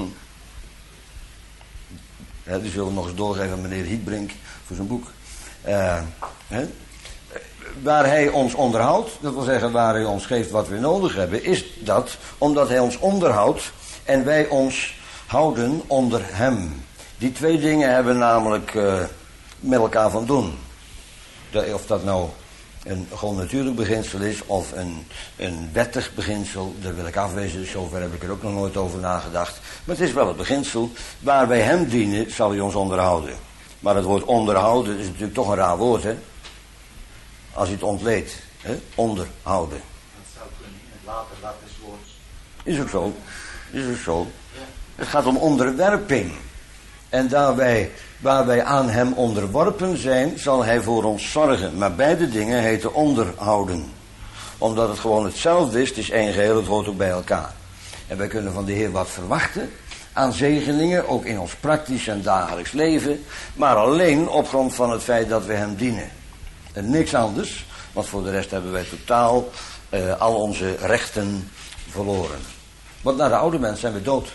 Ja, die zullen we nog eens doorgeven aan meneer Hietbrink voor zijn boek. Uh, hè? Waar hij ons onderhoudt, dat wil zeggen waar hij ons geeft wat we nodig hebben, is dat omdat hij ons onderhoudt en wij ons houden onder hem. Die twee dingen hebben namelijk uh, met elkaar van doen. De, of dat nou een gewoon natuurlijk beginsel is of een, een wettig beginsel, daar wil ik afwezen, zover heb ik er ook nog nooit over nagedacht. Maar het is wel het beginsel, waar wij hem dienen zal hij ons onderhouden. Maar het woord onderhouden is natuurlijk toch een raar woord, hè. Als je het ontleedt, hè? Onderhouden. Dat zou kunnen, het later Latijnswoord. Is ook zo, is ook zo. Het gaat om onderwerping. En daar wij, waar wij aan hem onderworpen zijn, zal hij voor ons zorgen. Maar beide dingen heten onderhouden. Omdat het gewoon hetzelfde is, het is één geheel, het hoort ook bij elkaar. En wij kunnen van de Heer wat verwachten aan zegeningen, ook in ons praktisch en dagelijks leven. Maar alleen op grond van het feit dat we hem dienen. En niks anders, want voor de rest hebben wij totaal uh, al onze rechten verloren. Want naar de oude mens zijn we dood.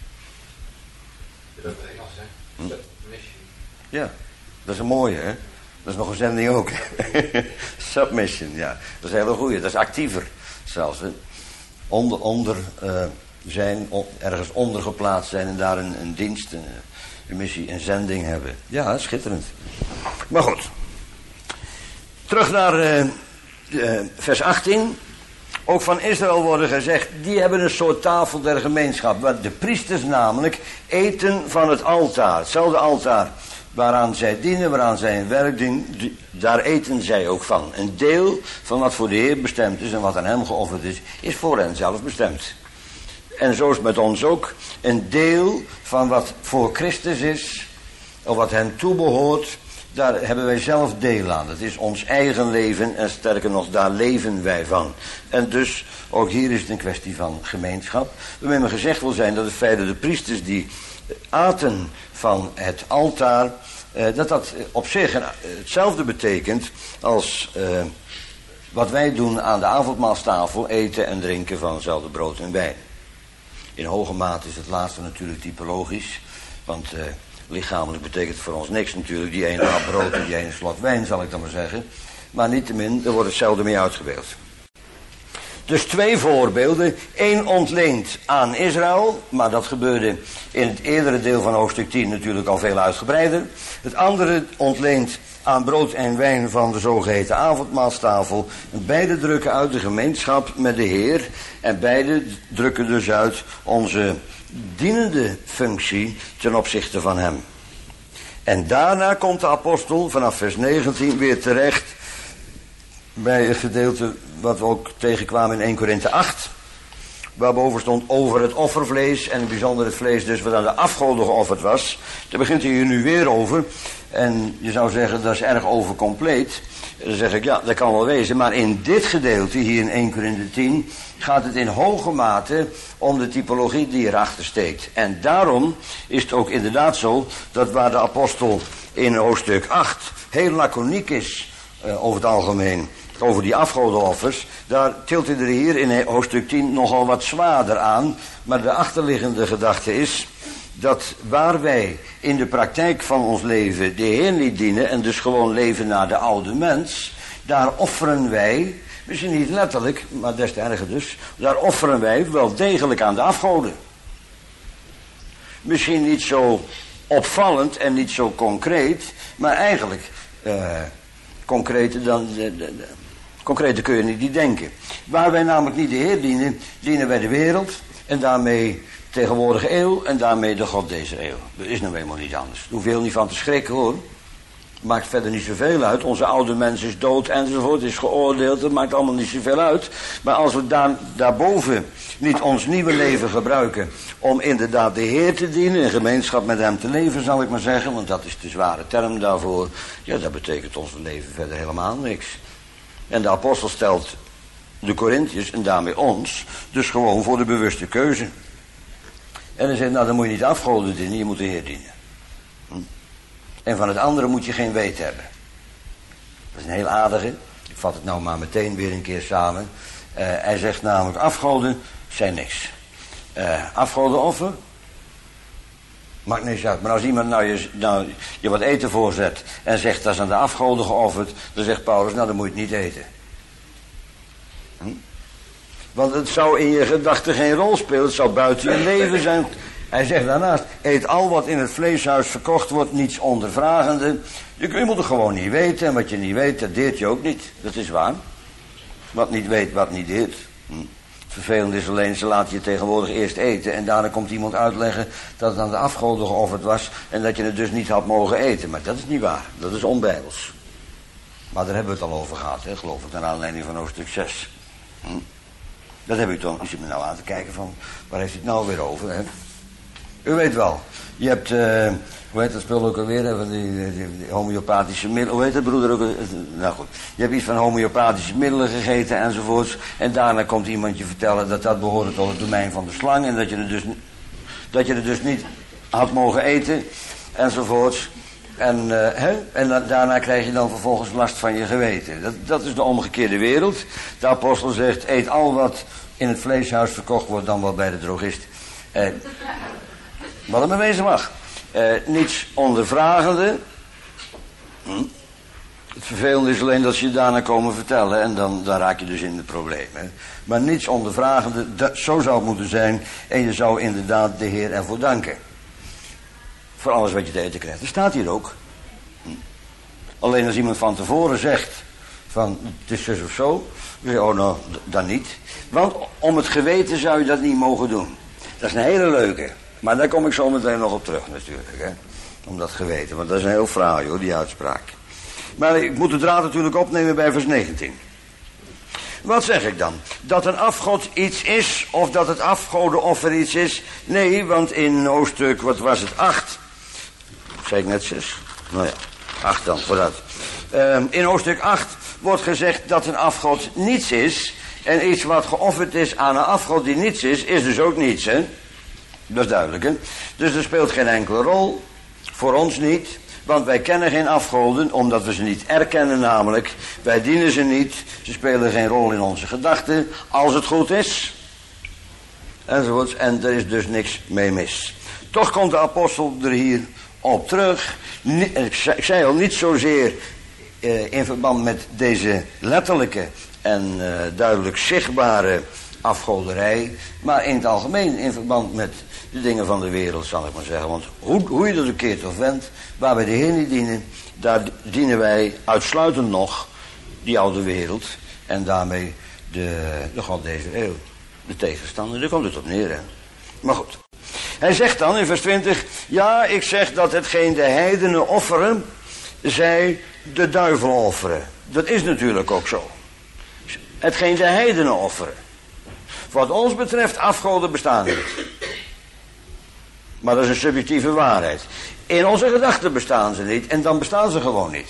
Dat is Engels, hè? Hm? Submission. Ja, dat is een mooie, hè? Dat is nog een zending ook. Submission, ja. Dat is een hele goeie. Dat is actiever zelfs, hè? Onder, onder uh, zijn, on, ergens ondergeplaatst zijn en daar een, een dienst, een, missie en zending hebben. Ja, schitterend. Maar goed. Terug naar uh, uh, vers achttien. Ook van Israël worden gezegd, die hebben een soort tafel der gemeenschap. Waar de priesters namelijk eten van het altaar. Hetzelfde altaar waaraan zij dienen, waaraan zij hun werk doen, daar eten zij ook van. Een deel van wat voor de Heer bestemd is en wat aan hem geofferd is, is voor hen zelf bestemd. En zo is het met ons ook. Een deel van wat voor Christus is, of wat hen toebehoort, daar hebben wij zelf deel aan. Het is ons eigen leven en sterker nog, daar leven wij van. En dus, ook hier is het een kwestie van gemeenschap. Waarmee me gezegd wil zijn dat het feit dat de priesters die aten van het altaar, eh, dat dat op zich een, hetzelfde betekent als eh, wat wij doen aan de avondmaalstafel, eten en drinken van hetzelfde brood en wijn. In hoge mate is het laatste natuurlijk typologisch, want eh, lichamelijk betekent het voor ons niks natuurlijk, die ene hap brood en die ene slok wijn, zal ik dan maar zeggen. Maar niettemin, er wordt hetzelfde mee uitgebeeld. Dus twee voorbeelden. Eén ontleend aan Israël, maar dat gebeurde in het eerdere deel van hoofdstuk tien natuurlijk al veel uitgebreider. Het andere ontleend aan brood en wijn van de zogeheten avondmaalstafel. Beide drukken uit de gemeenschap met de Heer. En beide drukken dus uit onze dienende functie ten opzichte van hem. En daarna komt de apostel vanaf vers negentien weer terecht bij het gedeelte wat we ook tegenkwamen in Eerste Korinthe acht. Waarboven stond over het offervlees en in bijzonder het vlees dus wat aan de afgoden geofferd was. Daar begint hij hier nu weer over. En je zou zeggen dat is erg overcompleet. Dan zeg ik ja, dat kan wel wezen. Maar in dit gedeelte hier in Eerste Korinthe tien gaat het in hoge mate om de typologie die erachter steekt. En daarom is het ook inderdaad zo dat waar de apostel in hoofdstuk acht heel laconiek is uh, over het algemeen over die afgodenoffers, daar tilt hij er hier in hoofdstuk tien nogal wat zwaarder aan. Maar de achterliggende gedachte is dat waar wij in de praktijk van ons leven de Heer niet dienen en dus gewoon leven naar de oude mens, daar offeren wij, misschien niet letterlijk, maar des te erger dus, daar offeren wij wel degelijk aan de afgoden. Misschien niet zo opvallend en niet zo concreet, maar eigenlijk uh, concreter dan de, de, de concreter kun je niet denken. Waar wij namelijk niet de Heer dienen, dienen wij de wereld en daarmee tegenwoordige eeuw en daarmee de God deze eeuw. Dat is nou helemaal niet anders. Er hoeft heel niet van te schrikken hoor. Maakt verder niet zoveel uit. Onze oude mens is dood enzovoort, is geoordeeld. Dat maakt allemaal niet zoveel uit. Maar als we daar, daarboven niet ons nieuwe leven gebruiken om inderdaad de Heer te dienen, in gemeenschap met hem te leven, zal ik maar zeggen, want dat is de zware term daarvoor. Ja, dat betekent ons leven verder helemaal niks. En de apostel stelt de Korinthiërs en daarmee ons dus gewoon voor de bewuste keuze. En hij zegt, nou dan moet je niet afgoden dienen, je moet de Heer dienen. Hm? En van het andere moet je geen weet hebben. Dat is een heel aardige. Ik vat het nou maar meteen weer een keer samen. Uh, hij zegt namelijk, afgoden zijn niks. Uh, afgodenoffer maakt niks uit. Maar als iemand nou je, nou je wat eten voorzet en zegt dat is aan de afgoden geofferd, dan zegt Paulus, nou dan moet je het niet eten. Hm? Want het zou in je gedachten geen rol spelen, het zou buiten je leven zijn. Hij zegt daarnaast, eet al wat in het vleeshuis verkocht wordt, niets ondervragende. Je, je moet het gewoon niet weten en wat je niet weet, dat deert je ook niet. Dat is waar. Wat niet weet, wat niet deert. Hm. Vervelend is alleen, ze laten je tegenwoordig eerst eten en daarna komt iemand uitleggen dat het aan de afgoden geofferd was en dat je het dus niet had mogen eten. Maar dat is niet waar, dat is onbijbels. Maar daar hebben we het al over gehad, hè, geloof ik, naar aanleiding van hoofdstuk zes. Hm. Dat heb ik toch, als je me nou aan te kijken van, waar heeft hij het nou weer over, hè? U weet wel, je hebt, uh, hoe heet dat spul ook alweer, hè, van die, die, die homeopathische middelen, hoe heet dat broeder ook, nou goed. Je hebt iets van homeopathische middelen gegeten enzovoorts, en daarna komt iemand je vertellen dat dat behoorde tot het domein van de slang, en dat je het dus, dat je het dus niet had mogen eten, enzovoorts. En, uh, hè? en da- daarna krijg je dan vervolgens last van je geweten. Dat, dat is de omgekeerde wereld. De apostel zegt, eet al wat in het vleeshuis verkocht wordt, dan wel bij de drogist. Uh, wat het me wezen mag. Uh, niets ondervragende. Hm? Het vervelende is alleen dat ze je daarna komen vertellen en dan, dan raak je dus in de problemen. Maar niets ondervragende, dat, zo zou het moeten zijn en je zou inderdaad de Heer ervoor danken. voor alles wat je te eten krijgt. Dat staat hier ook. Alleen als iemand van tevoren zegt van het is zus of zo, dan zeg je, oh nou, dan niet. Want om het geweten zou je dat niet mogen doen. Dat is een hele leuke. Maar daar kom ik zo meteen nog op terug natuurlijk. Hè? Om dat geweten, want dat is een heel fraai hoor, die uitspraak. Maar ik moet de draad natuurlijk opnemen bij vers negentien. Wat zeg ik dan? Dat een afgod iets is, of dat het afgodenoffer iets is? Nee, want in hoofdstuk, wat was het, acht. Zei ik net zes? Nou ja, acht dan, vooruit. Um, in hoofdstuk acht wordt gezegd dat een afgod niets is. En iets wat geofferd is aan een afgod die niets is, is dus ook niets, hè? Dat is duidelijk, hè? Dus er speelt geen enkele rol. Voor ons niet. Want wij kennen geen afgoden, omdat we ze niet erkennen namelijk. Wij dienen ze niet. Ze spelen geen rol in onze gedachten. Als het goed is. Enzovoorts. En er is dus niks mee mis. Toch komt de apostel er hier op terug. Ik zei al, niet zozeer uh, in verband met deze letterlijke en uh, duidelijk zichtbare afgoderij. Maar in het algemeen in verband met de dingen van de wereld, zal ik maar zeggen. Want hoe, hoe je dat een keer of wendt, waar wij de Heer niet dienen, daar dienen wij uitsluitend nog die oude wereld. En daarmee de, de God deze eeuw. De tegenstander, daar komt het op neer, hè. Maar goed. Hij zegt dan in vers twintig, ja, ik zeg dat hetgeen de heidenen offeren, zij de duivel offeren. Dat is natuurlijk ook zo. Hetgeen de heidenen offeren. Wat ons betreft, afgoden bestaan niet. Maar dat is een subjectieve waarheid. In onze gedachten bestaan ze niet en dan bestaan ze gewoon niet.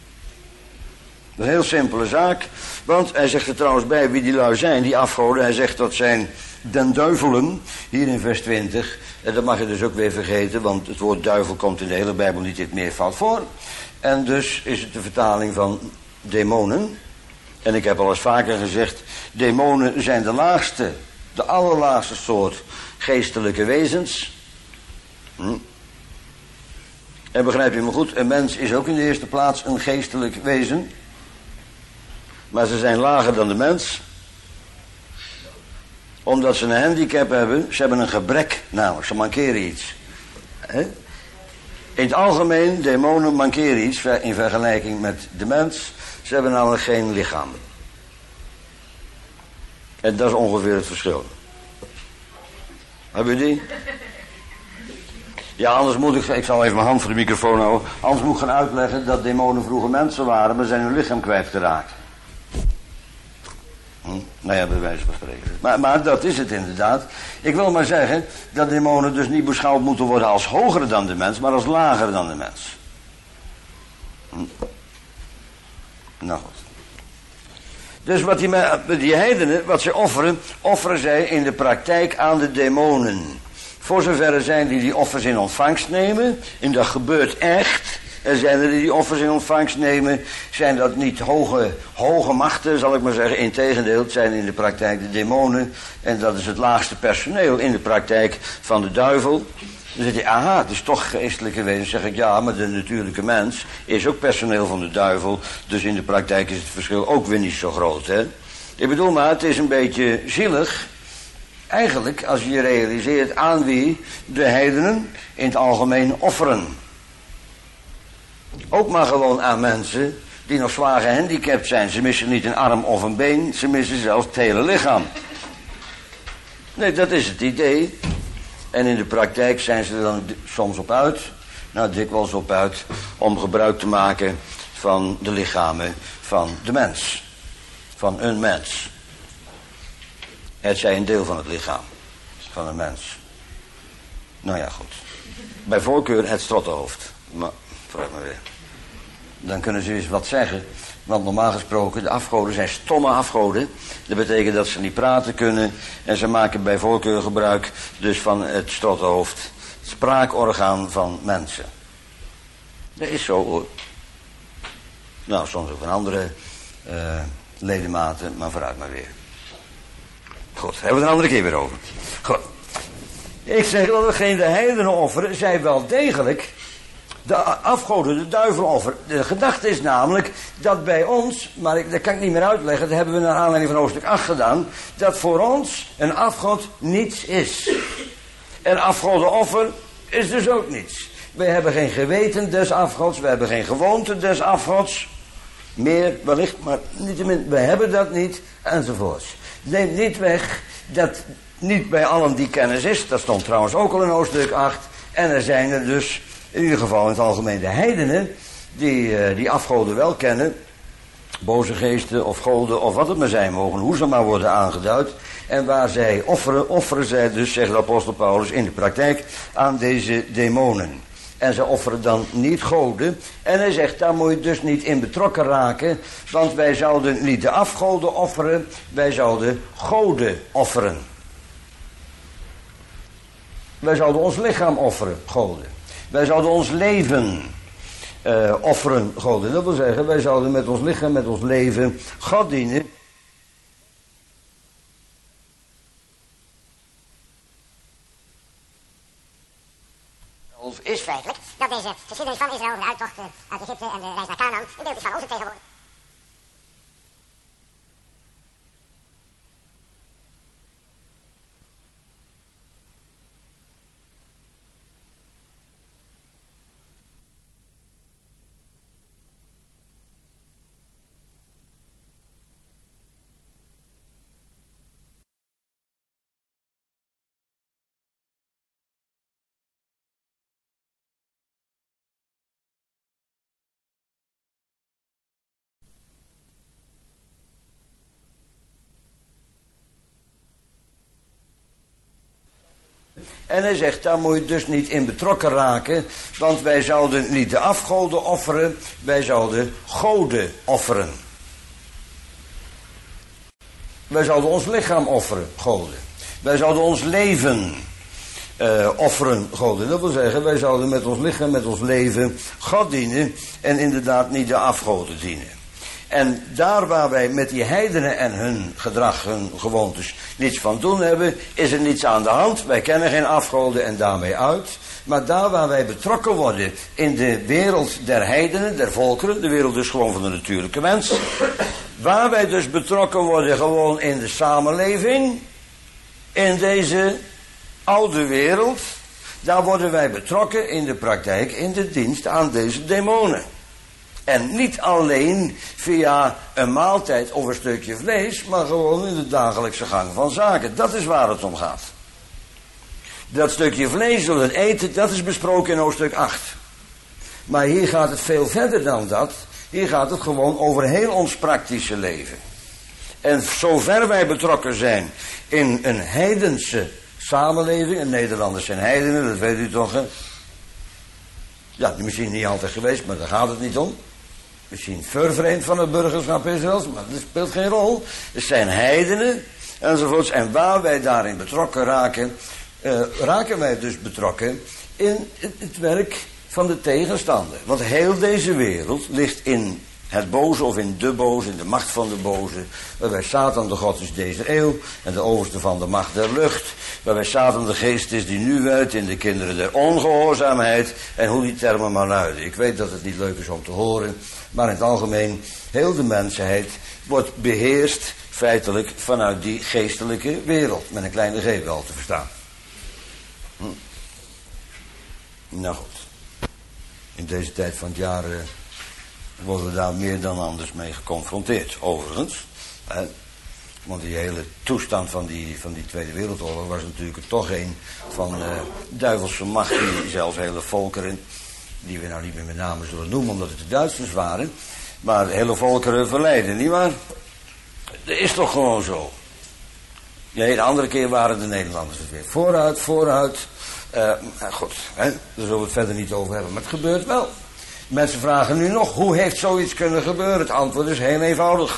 Dat is een heel simpele zaak. Want hij zegt er trouwens bij wie die lui zijn, die afgoden. Hij zegt dat zijn den duivelen, hier in vers twintig. En dat mag je dus ook weer vergeten, want het woord duivel komt in de hele Bijbel niet in het meervoud voor. En dus is het de vertaling van demonen. En ik heb al eens vaker gezegd, demonen zijn de laagste, de allerlaagste soort geestelijke wezens. Hm. En begrijp je me goed, een mens is ook in de eerste plaats een geestelijk wezen. Maar ze zijn lager dan de mens. Omdat ze een handicap hebben, ze hebben een gebrek namelijk, ze mankeren iets. He? In het algemeen, demonen mankeren iets in vergelijking met de mens. Ze hebben namelijk geen lichaam. En dat is ongeveer het verschil. Heb je die? Ja, anders moet ik, ik zal even mijn hand voor de microfoon houden. Anders moet ik gaan uitleggen dat demonen vroeger mensen waren, maar zijn hun lichaam kwijtgeraakt. Hm? Nou ja, bij wijze van spreken. Maar, maar dat is het inderdaad. Ik wil maar zeggen dat demonen dus niet beschouwd moeten worden als hoger dan de mens, maar als lager dan de mens. Hm? Nou goed. Dus wat die, die heidenen, wat ze offeren, offeren zij in de praktijk aan de demonen. Voor zoverre zijn die die offers in ontvangst nemen, en dat gebeurt echt. En zijn er die die offers in ontvangst nemen, zijn dat niet hoge, hoge machten, zal ik maar zeggen. Integendeel, het zijn in de praktijk de demonen. En dat is het laagste personeel in de praktijk van de duivel. Dan zegt hij, aha, het is toch geestelijke wezen. Dan zeg ik, ja, maar de natuurlijke mens is ook personeel van de duivel. Dus in de praktijk is het verschil ook weer niet zo groot, hè. Ik bedoel maar, het is een beetje zielig. Eigenlijk, als je je realiseert aan wie de heidenen in het algemeen offeren. Ook maar gewoon aan mensen die nog zwaar gehandicapt zijn. Ze missen niet een arm of een been, ze missen zelfs het hele lichaam. Nee, dat is het idee. En in de praktijk zijn ze er dan soms op uit, nou dikwijls op uit, om gebruik te maken van de lichamen van de mens. Van een mens. Het zij een deel van het lichaam van een mens. Nou ja, goed. Bij voorkeur het strottenhoofd. Maar, vraag me weer. Dan kunnen ze eens wat zeggen. Want normaal gesproken, de afgoden zijn stomme afgoden. Dat betekent dat ze niet praten kunnen. En ze maken bij voorkeur gebruik dus van het strottenhoofd. Het spraakorgaan van mensen. Dat is zo hoor. Nou, soms ook van andere uh, ledematen, maar vooruit maar weer. Goed, hebben we het een andere keer weer over. Goed. Ik zeg dat hetgeen de heidenen offeren, zij wel degelijk de afgoden, de duivel offeren. De gedachte is namelijk dat bij ons, maar ik, dat kan ik niet meer uitleggen, dat hebben we naar aanleiding van hoofdstuk acht gedaan, dat voor ons een afgod niets is. En afgodenoffer is dus ook niets. We hebben geen geweten des afgods, we hebben geen gewoonte des afgods. Meer wellicht, maar niettemin, we hebben dat niet, enzovoorts. Neemt niet weg dat niet bij allen die kennis is, dat stond trouwens ook al in hoofdstuk acht. En er zijn er dus, in ieder geval in het algemeen de heidenen, die, uh, die afgoden wel kennen. Boze geesten of goden of wat het maar zijn mogen, hoe ze maar worden aangeduid. En waar zij offeren, offeren zij dus, zegt de apostel Paulus, in de praktijk aan deze demonen. En ze offeren dan niet goden. En hij zegt, daar moet je dus niet in betrokken raken. Want wij zouden niet de afgoden offeren, wij zouden goden offeren. Wij zouden ons lichaam offeren, goden. Wij zouden ons leven uh, offeren, goden. Dat wil zeggen, wij zouden met ons lichaam, met ons leven, God dienen. Is feitelijk dat deze geschiedenis van Israël, de uittocht uit Egypte en de reis naar Canaan, een deel is van onze tegenwoordig. En hij zegt, daar moet je dus niet in betrokken raken, want wij zouden niet de afgoden offeren, wij zouden goden offeren. Wij zouden ons lichaam offeren, goden. Wij zouden ons leven uh, offeren, goden. Dat wil zeggen, wij zouden met ons lichaam, met ons leven God dienen en inderdaad niet de afgoden dienen. En daar waar wij met die heidenen en hun gedrag, hun gewoontes niets van doen hebben, is er niets aan de hand. Wij kennen geen afgoden en daarmee uit. Maar daar waar wij betrokken worden in de wereld der heidenen, der volkeren, de wereld dus gewoon van de natuurlijke mens. Waar wij dus betrokken worden gewoon in de samenleving, in deze oude wereld, daar worden wij betrokken in de praktijk, in de dienst aan deze demonen. En niet alleen via een maaltijd of een stukje vlees, maar gewoon in de dagelijkse gang van zaken. Dat is waar het om gaat. Dat stukje vlees, door het eten, dat is besproken in hoofdstuk acht. Maar hier gaat het veel verder dan dat. Hier gaat het gewoon over heel ons praktische leven. En zover wij betrokken zijn in een heidense samenleving, en Nederlanders zijn heidenen, dat weet u toch, hè? Ja, misschien niet altijd geweest, maar daar gaat het niet om. Misschien vervreemd van het burgerschap Israëls, maar dat speelt geen rol. Het zijn heidenen, enzovoorts. En waar wij daarin betrokken raken, uh, raken wij dus betrokken in het, het werk van de tegenstander. Want heel deze wereld ligt in het boze of in de boze, in de macht van de boze. Waarbij Satan de god is deze eeuw en de overste van de macht der lucht. Waarbij Satan de geest is die nu werkt in de kinderen der ongehoorzaamheid. En hoe die termen maar luiden. Ik weet dat het niet leuk is om te horen. Maar in het algemeen, heel de mensheid wordt beheerst feitelijk vanuit die geestelijke wereld. Met een kleine g wel te verstaan. Hm. Nou goed. In deze tijd van het jaar uh, worden we daar meer dan anders mee geconfronteerd. Overigens. Hè. Want die hele toestand van die, van die Tweede Wereldoorlog was natuurlijk toch een van uh, duivelse macht die zelfs hele volkeren, die we nou niet meer met name zullen noemen omdat het de Duitsers waren, maar hele volkeren verleiden, nietwaar? Dat is toch gewoon zo. Ja, de andere keer waren de Nederlanders het weer. Vooruit, vooruit. Uh, goed, hè, daar zullen we het verder niet over hebben, maar het gebeurt wel. Mensen vragen nu nog, hoe heeft zoiets kunnen gebeuren? Het antwoord is heel eenvoudig.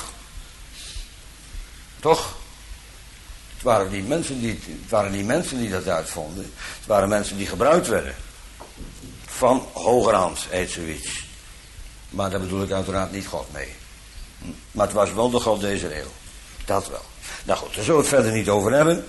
Toch? Het waren niet mensen die, het waren niet mensen die dat uitvonden. Het waren mensen die gebruikt werden. Van hogerhand heet zoiets. Maar daar bedoel ik uiteraard niet God mee. Maar het was wel de God deze eeuw. Dat wel. Nou goed, daar zullen we het verder niet over hebben.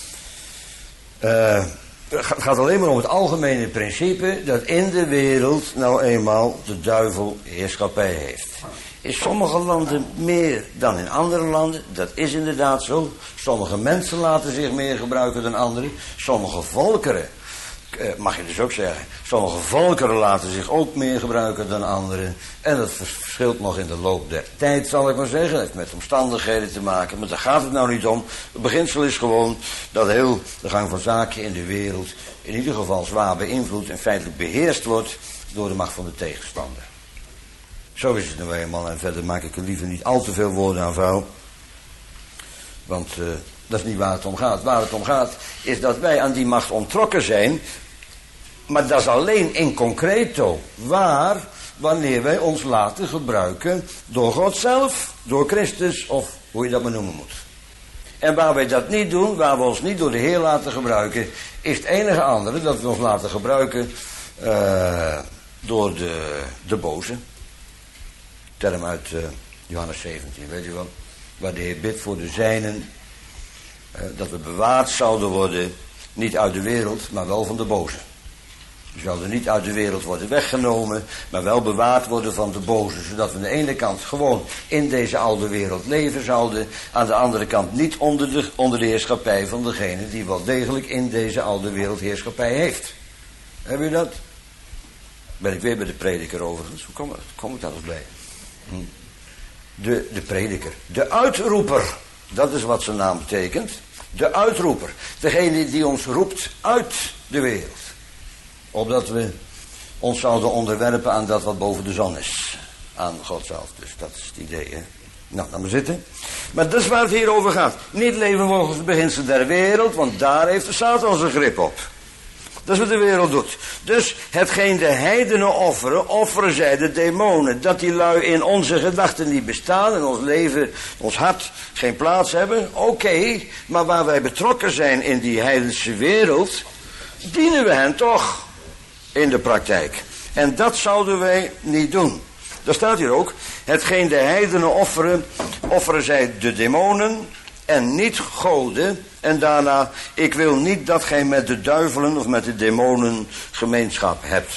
Uh, het gaat alleen maar om het algemene principe dat in de wereld nou eenmaal de duivel heerschappij heeft. In sommige landen meer dan in andere landen, dat is inderdaad zo. Sommige mensen laten zich meer gebruiken dan anderen. Sommige volkeren mag je dus ook zeggen. Sommige volkeren laten zich ook meer gebruiken dan anderen. En dat verschilt nog in de loop der tijd, zal ik maar zeggen. Het heeft met omstandigheden te maken, maar daar gaat het nou niet om. Het beginsel is gewoon dat heel de gang van zaken in de wereld in ieder geval zwaar beïnvloed en feitelijk beheerst wordt door de macht van de tegenstander. Zo is het nou eenmaal. En verder maak ik er liever niet al te veel woorden aan vuil. Want uh, dat is niet waar het om gaat. Waar het om gaat is dat wij aan die macht onttrokken zijn. Maar dat is alleen in concreto waar wanneer wij ons laten gebruiken door God zelf, door Christus of hoe je dat maar noemen moet. En waar wij dat niet doen, waar we ons niet door de Heer laten gebruiken, is het enige andere dat we ons laten gebruiken uh, door de, de boze. Term uit uh, Johannes zeventien, weet je wel. Waar de Heer bidt voor de zijnen, uh, dat we bewaard zouden worden, niet uit de wereld, maar wel van de boze. We zouden niet uit de wereld worden weggenomen, maar wel bewaard worden van de boze. Zodat we aan de ene kant gewoon in deze oude wereld leven zouden. Aan de andere kant niet onder de, onder de heerschappij van degene die wel degelijk in deze oude wereld heerschappij heeft. Heb je dat? Ben ik weer bij de prediker overigens. Hoe kom, kom ik daar nog bij? Hm. De, de prediker. De uitroeper. Dat is wat zijn naam betekent. De uitroeper. Degene die ons roept uit de wereld. Opdat we ons zouden onderwerpen aan dat wat boven de zon is. Aan God zelf. Dus dat is het idee, hè. Nou, dan maar zitten. Maar dat is waar het hier over gaat. Niet leven volgens het beginsel der wereld, want daar heeft de Satan zijn grip op. Dat is wat de wereld doet. Dus hetgeen de heidenen offeren, offeren zij de demonen. Dat die lui in onze gedachten niet bestaan, in ons leven, ons hart geen plaats hebben. Oké, okay, maar waar wij betrokken zijn in die heidense wereld, dienen we hen toch in de praktijk. En dat zouden wij niet doen. Daar staat hier ook, hetgeen de heidenen offeren, offeren zij de demonen en niet goden. En daarna, ik wil niet dat gij met de duivelen of met de demonen gemeenschap hebt.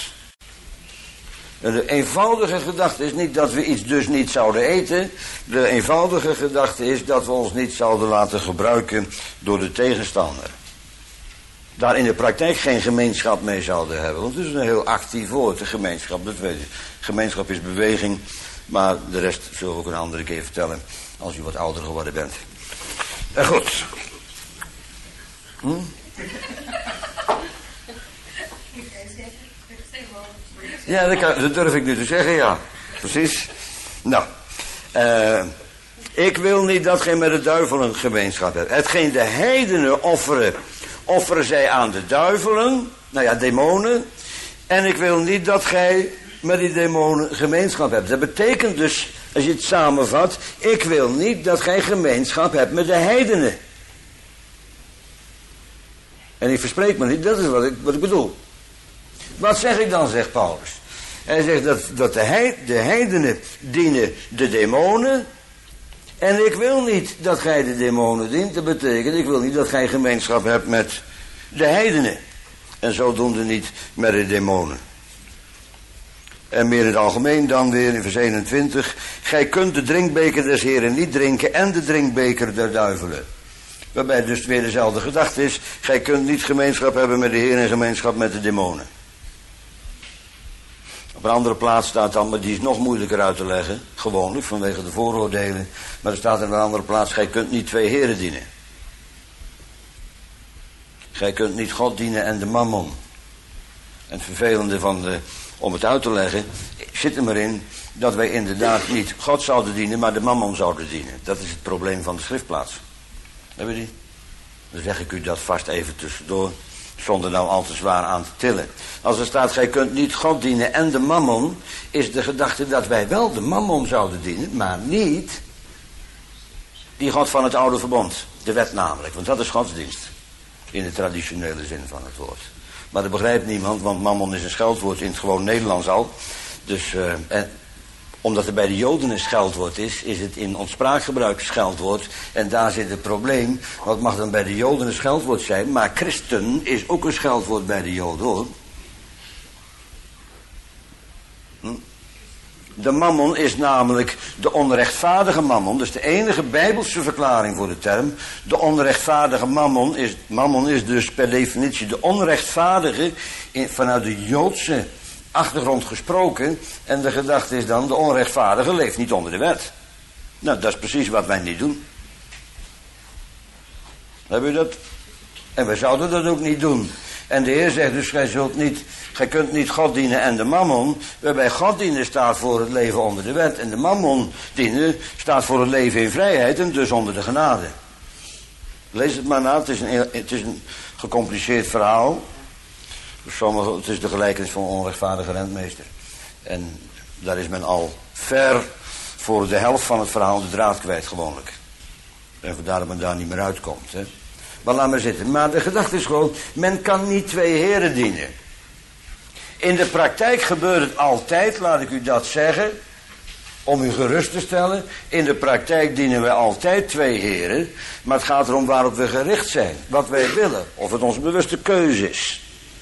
De eenvoudige gedachte is niet dat we iets dus niet zouden eten. De eenvoudige gedachte is dat we ons niet zouden laten gebruiken door de tegenstander. Daar in de praktijk geen gemeenschap mee zouden hebben. Want het is een heel actief woord, de gemeenschap, dat weet je. Gemeenschap is beweging, maar de rest zullen we ook een andere keer vertellen als u wat ouder geworden bent. En goed. Hm? Ja, dat, kan, dat durf ik nu te zeggen, ja. Precies. Nou, uh, ik wil niet dat gij met de duivel een gemeenschap hebt. Hetgeen de heidenen offeren, offeren zij aan de duivelen, nou ja, demonen. En ik wil niet dat gij met die demonen gemeenschap hebt. Dat betekent dus, als je het samenvat, ik wil niet dat gij gemeenschap hebt met de heidenen. En ik verspreek me niet, dat is wat ik, wat ik bedoel. Wat zeg ik dan, zegt Paulus? Hij zegt dat, dat de, heid, de heidenen dienen de demonen. En ik wil niet dat gij de demonen dient. Dat betekent, ik wil niet dat gij gemeenschap hebt met de heidenen. En zodoende niet met de demonen. En meer in het algemeen dan weer in vers eenentwintig. Gij kunt de drinkbeker des Heren niet drinken en de drinkbeker der duivelen. Waarbij dus weer dezelfde gedachte is. Gij kunt niet gemeenschap hebben met de Heer en gemeenschap met de demonen. Op een andere plaats staat dan, maar die is nog moeilijker uit te leggen. Gewoonlijk, vanwege de vooroordelen. Maar er staat in een andere plaats, gij kunt niet twee heren dienen. Gij kunt niet God dienen en de mammon. En het vervelende van de, om het uit te leggen, zit er maar in dat wij inderdaad niet God zouden dienen, maar de mammon zouden dienen. Dat is het probleem van de schriftplaats. Hebben die? Dan zeg ik u dat vast even tussendoor, zonder nou al te zwaar aan te tillen. Als er staat, gij kunt niet God dienen en de mammon, is de gedachte dat wij wel de mammon zouden dienen, maar niet die God van het oude verbond. De wet namelijk, want dat is godsdienst. In de traditionele zin van het woord. Maar dat begrijpt niemand, want mammon is een scheldwoord in het gewoon Nederlands al. Dus, uh, en, omdat er bij de Joden een scheldwoord is, is het in ons spraakgebruik een scheldwoord. En daar zit het probleem. Wat mag dan bij de Joden een scheldwoord zijn? Maar christen is ook een scheldwoord bij de Joden, hoor. Hm? De mammon is namelijk de onrechtvaardige mammon. Dat is de enige bijbelse verklaring voor de term. De onrechtvaardige mammon is, mammon is dus per definitie de onrechtvaardige in, vanuit de Joodse achtergrond gesproken. En de gedachte is dan, de onrechtvaardige leeft niet onder de wet. Nou, dat is precies wat wij niet doen. Hebben u dat? En wij zouden dat ook niet doen. En de Heer zegt dus, gij zult niet, gij kunt niet God dienen en de mammon. Waarbij God dienen staat voor het leven onder de wet. En de mammon dienen staat voor het leven in vrijheid en dus onder de genade. Lees het maar na, het is een, het is een gecompliceerd verhaal. Sommige, het is de gelijkenis van een onrechtvaardige rentmeester. En daar is men al ver voor de helft van het verhaal de draad kwijt gewoonlijk. En vandaar dat men daar niet meer uitkomt. Hè. Maar laat maar zitten. Maar de gedachte is gewoon, men kan niet twee heren dienen. In de praktijk gebeurt het altijd, laat ik u dat zeggen, om u gerust te stellen. In de praktijk dienen wij altijd twee heren. Maar het gaat erom waarop we gericht zijn. Wat wij willen. Of het onze bewuste keuze is.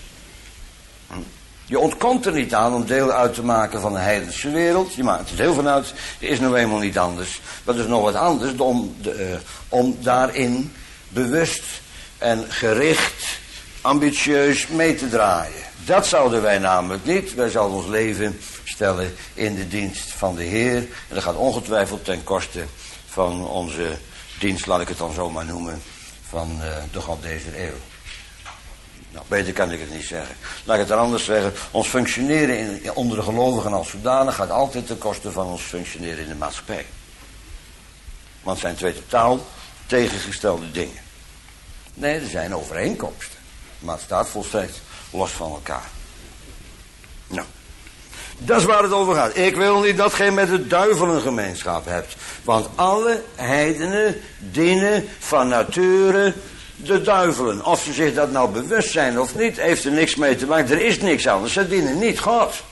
Je ontkomt er niet aan om deel uit te maken van de heidense wereld. Je maakt er deel van uit. Er is nou eenmaal niet anders. Maar er is nog wat anders om, de, uh, om daarin bewust en gericht, ambitieus mee te draaien. Dat zouden wij namelijk niet. Wij zouden ons leven stellen in de dienst van de Heer. En dat gaat ongetwijfeld ten koste van onze dienst, laat ik het dan zo maar noemen, van uh, de God deze eeuw. Nou, beter kan ik het niet zeggen. Laat ik het dan anders zeggen. Ons functioneren in, onder de gelovigen als zodanig gaat altijd ten koste van ons functioneren in de maatschappij. Want het zijn twee totaal tegengestelde dingen. Nee, er zijn overeenkomsten. Maar het staat volstrekt los van elkaar. Nou, dat is waar het over gaat. Ik wil niet dat gij met de duivel een gemeenschap hebt. Want alle heidenen dienen van nature de duivelen. Of ze zich dat nou bewust zijn of niet, heeft er niks mee te maken. Er is niks anders. Ze dienen niet God.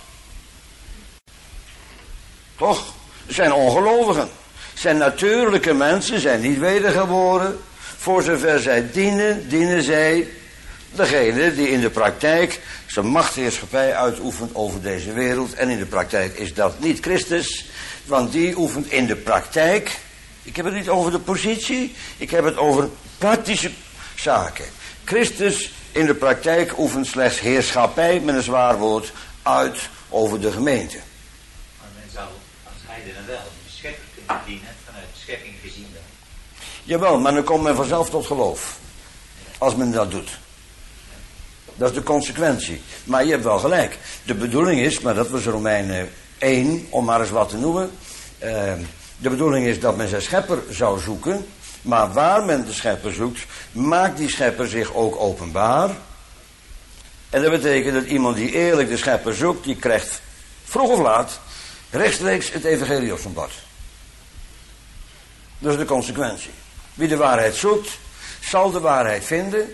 Toch? Ze zijn ongelovigen. Zijn natuurlijke mensen, zijn niet wedergeboren. Voor zover zij dienen, dienen zij degene die in de praktijk zijn machtsheerschappij uitoefent over deze wereld. En in de praktijk is dat niet Christus, want die oefent in de praktijk. Ik heb het niet over de positie, ik heb het over praktische zaken. Christus in de praktijk oefent slechts heerschappij, met een zwaar woord, uit over de gemeente. Maar men zou als heidenen wel de schepper kunnen dienen, vanuit de schepping gezien dan. Jawel, maar dan komt men vanzelf tot geloof. Als men dat doet. Dat is de consequentie. Maar je hebt wel gelijk. De bedoeling is, maar dat was Romeinen één, om maar eens wat te noemen. Uh, de bedoeling is dat men zijn schepper zou zoeken. Maar waar men de schepper zoekt, maakt die schepper zich ook openbaar. En dat betekent dat iemand die eerlijk de schepper zoekt, die krijgt vroeg of laat rechtstreeks het evangelie op zijn bord. Dat is de consequentie. Wie de waarheid zoekt, zal de waarheid vinden.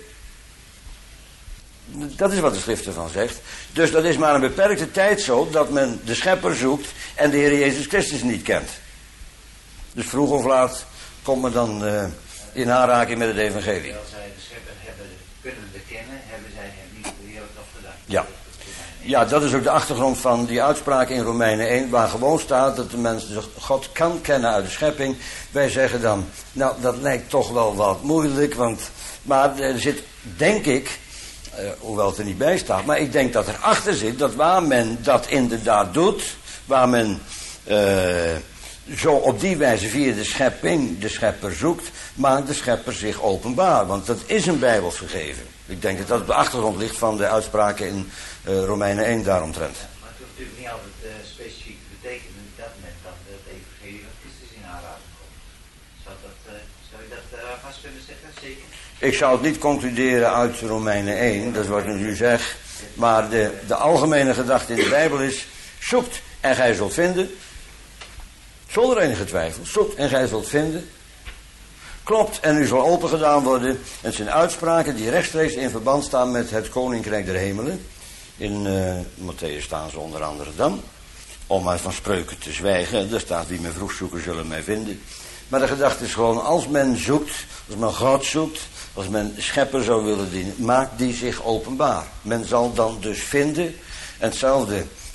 Dat is wat de schrift ervan zegt. Dus dat is maar een beperkte tijd zo dat men de schepper zoekt en de Heer Jezus Christus niet kent. Dus vroeg of laat komt men dan uh, in aanraking met het evangelie. Als zij de schepper hebben kunnen bekennen, hebben zij hem niet de wereld nog gedaan. Ja. Ja, dat is ook de achtergrond van die uitspraak in Romeinen één, waar gewoon staat dat de mens God kan kennen uit de schepping. Wij zeggen dan, nou dat lijkt toch wel wat moeilijk, want, maar er zit, denk ik, uh, hoewel het er niet bij staat, maar ik denk dat er achter zit dat waar men dat inderdaad doet, waar men uh, zo op die wijze via de schepping de schepper zoekt, maakt de schepper zich openbaar, want dat is een bijbels gegeven. Ik denk dat dat op de achtergrond ligt van de uitspraken in uh, Romeinen één daaromtrent. Ja, maar het hoeft natuurlijk niet altijd uh, specifiek te betekenen dat men dan het evangelie van Christus in aanraking komt. Zou, dat, uh, zou je dat uh, vast kunnen zeggen? Zeker? Ik zou het niet concluderen uit Romeinen één, dat is wat ik nu zeg. Maar de, de algemene gedachte in de Bijbel is, zoekt en gij zult vinden. Zonder enige twijfel, zoekt en gij zult vinden. Klopt, en u zal opengedaan worden. Het zijn uitspraken die rechtstreeks in verband staan met het Koninkrijk der Hemelen. In uh, Matthäus staan ze onder andere dan. Om maar van spreuken te zwijgen. Daar staat, wie mij vroeg zoeken zullen mij vinden. Maar de gedachte is gewoon, als men zoekt, als men God zoekt, als men schepper zou willen dienen, maakt die zich openbaar. Men zal dan dus vinden. En hetzelfde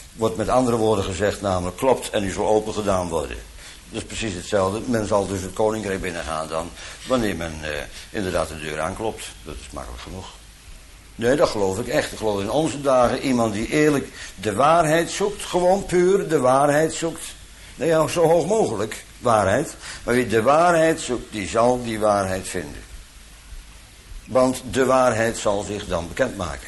wordt met andere woorden gezegd, namelijk klopt en die zal open gedaan worden. Dat is precies hetzelfde. Men zal dus het koninkrijk binnengaan dan, wanneer men uh, inderdaad de deur aanklopt. Dat is makkelijk genoeg. Nee, dat geloof ik echt. Ik geloof in onze dagen iemand die eerlijk de waarheid zoekt, gewoon puur de waarheid zoekt. Nee, ja, zo hoog mogelijk, waarheid. Maar wie de waarheid zoekt, die zal die waarheid vinden. Want de waarheid zal zich dan bekendmaken.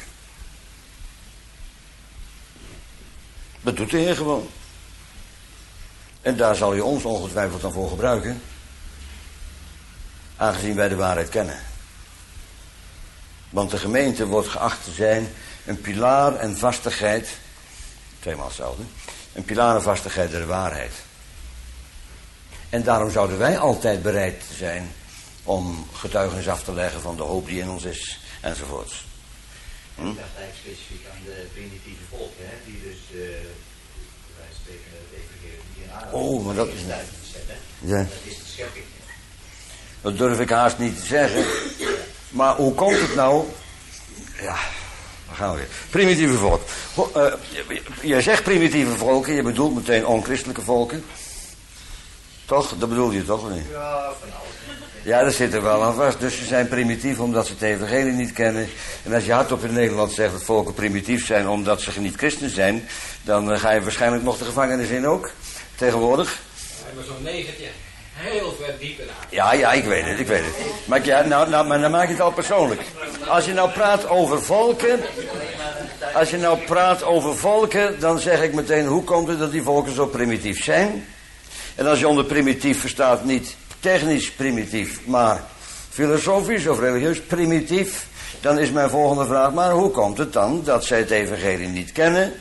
Dat doet de Heer gewoon. En daar zal je ons ongetwijfeld dan voor gebruiken. Aangezien wij de waarheid kennen. Want de gemeente wordt geacht te zijn een pilaar en vastigheid. Tweemaal hetzelfde. Een pilaar en vastigheid der waarheid. En daarom zouden wij altijd bereid zijn om getuigenis af te leggen van de hoop die in ons is. Enzovoorts. Hm? Ik dacht eigenlijk specifiek aan de primitieve volken, hè, die dus, uh, wij spreken het evangelie, die in aanraking oh, maar dat is te zetten. Ja. Dat is de schepping. Dat durf ik haast niet te zeggen. Maar hoe komt het nou? Ja, daar gaan we weer. Primitieve volk. Uh, jij zegt primitieve volken, je bedoelt meteen onchristelijke volken. Toch? Dat bedoel je toch niet? Ja, van alles. Ja, dat zit er wel aan vast. Dus ze zijn primitief omdat ze het evangelie niet kennen. En als je hardop in Nederland zegt dat volken primitief zijn omdat ze niet christen zijn, dan uh, ga je waarschijnlijk nog de gevangenis in ook. Tegenwoordig. Ja, maar zo'n negentje heel ver dieper aan. Ja, ja, ik weet het, ik weet het. Maar, ja, nou, nou, maar dan maak je het al persoonlijk. Als je nou praat over volken, als je nou praat over volken, dan zeg ik meteen, hoe komt het dat die volken zo primitief zijn? En als je onder primitief verstaat niet technisch primitief, maar filosofisch of religieus primitief, dan is mijn volgende vraag, maar hoe komt het dan dat zij het evangelie niet kennen?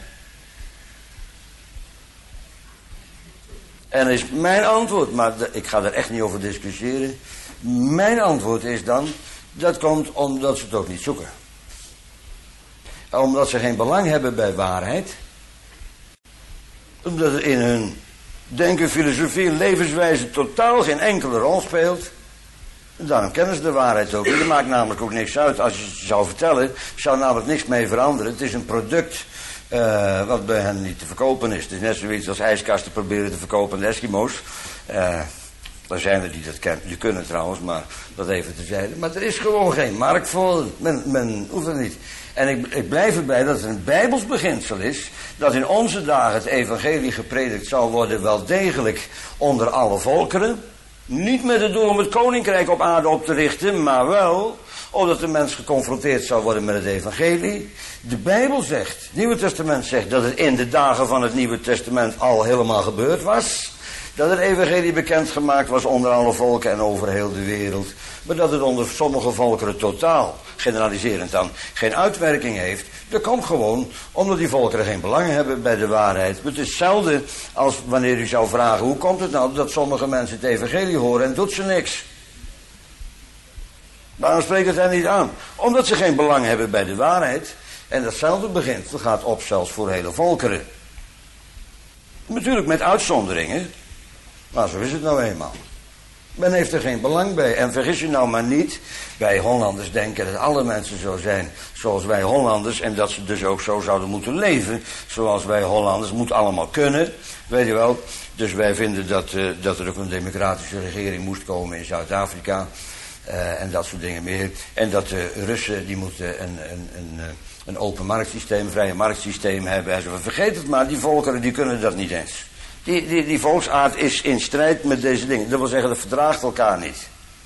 En is mijn antwoord, maar ik ga er echt niet over discussiëren, mijn antwoord is dan, dat komt omdat ze het ook niet zoeken. Omdat ze geen belang hebben bij waarheid, omdat het in hun denken, filosofie en levenswijze totaal geen enkele rol speelt. Daarom kennen ze de waarheid ook. Dat maakt namelijk ook niks uit. Als je het zou vertellen, zou namelijk niks mee veranderen. Het is een product uh, wat bij hen niet te verkopen is. Het is net zoiets als ijskasten proberen te verkopen aan de Eskimo's. Uh, er zijn er die dat kennen, die kunnen trouwens, maar dat even terzijde. Maar er is gewoon geen markt voor. Men, men hoeft het niet. En ik, ik blijf erbij dat het een bijbels beginsel is, dat in onze dagen het evangelie gepredikt zal worden wel degelijk onder alle volkeren. Niet met het doel om het koninkrijk op aarde op te richten, maar wel omdat de mens geconfronteerd zal worden met het evangelie. De Bijbel zegt, het Nieuwe Testament zegt, dat het in de dagen van het Nieuwe Testament al helemaal gebeurd was. Dat het evangelie bekendgemaakt was onder alle volken en over heel de wereld. Maar dat het onder sommige volkeren totaal, generaliserend dan, geen uitwerking heeft. Dat komt gewoon omdat die volkeren geen belang hebben bij de waarheid. Het is hetzelfde als wanneer u zou vragen, hoe komt het nou dat sommige mensen het evangelie horen en doet ze niks? Waarom spreekt het hen niet aan? Omdat ze geen belang hebben bij de waarheid. En datzelfde begint, dat gaat op zelfs voor hele volkeren. Natuurlijk met uitzonderingen. Maar zo is het nou eenmaal. Men heeft er geen belang bij. En vergis je nou maar niet, wij Hollanders denken dat alle mensen zo zijn zoals wij Hollanders. En dat ze dus ook zo zouden moeten leven zoals wij Hollanders. Moet allemaal kunnen, weet je wel. Dus wij vinden dat, uh, dat er ook een democratische regering moest komen in Zuid-Afrika. Uh, en dat soort dingen meer. En dat de Russen, die moeten een, een, een, een open marktsysteem, een vrije marktsysteem hebben. En zo. Vergeet het maar, die volkeren die kunnen dat niet eens. Die, die, die volksaard is in strijd met deze dingen. Dat wil zeggen, dat verdraagt elkaar niet.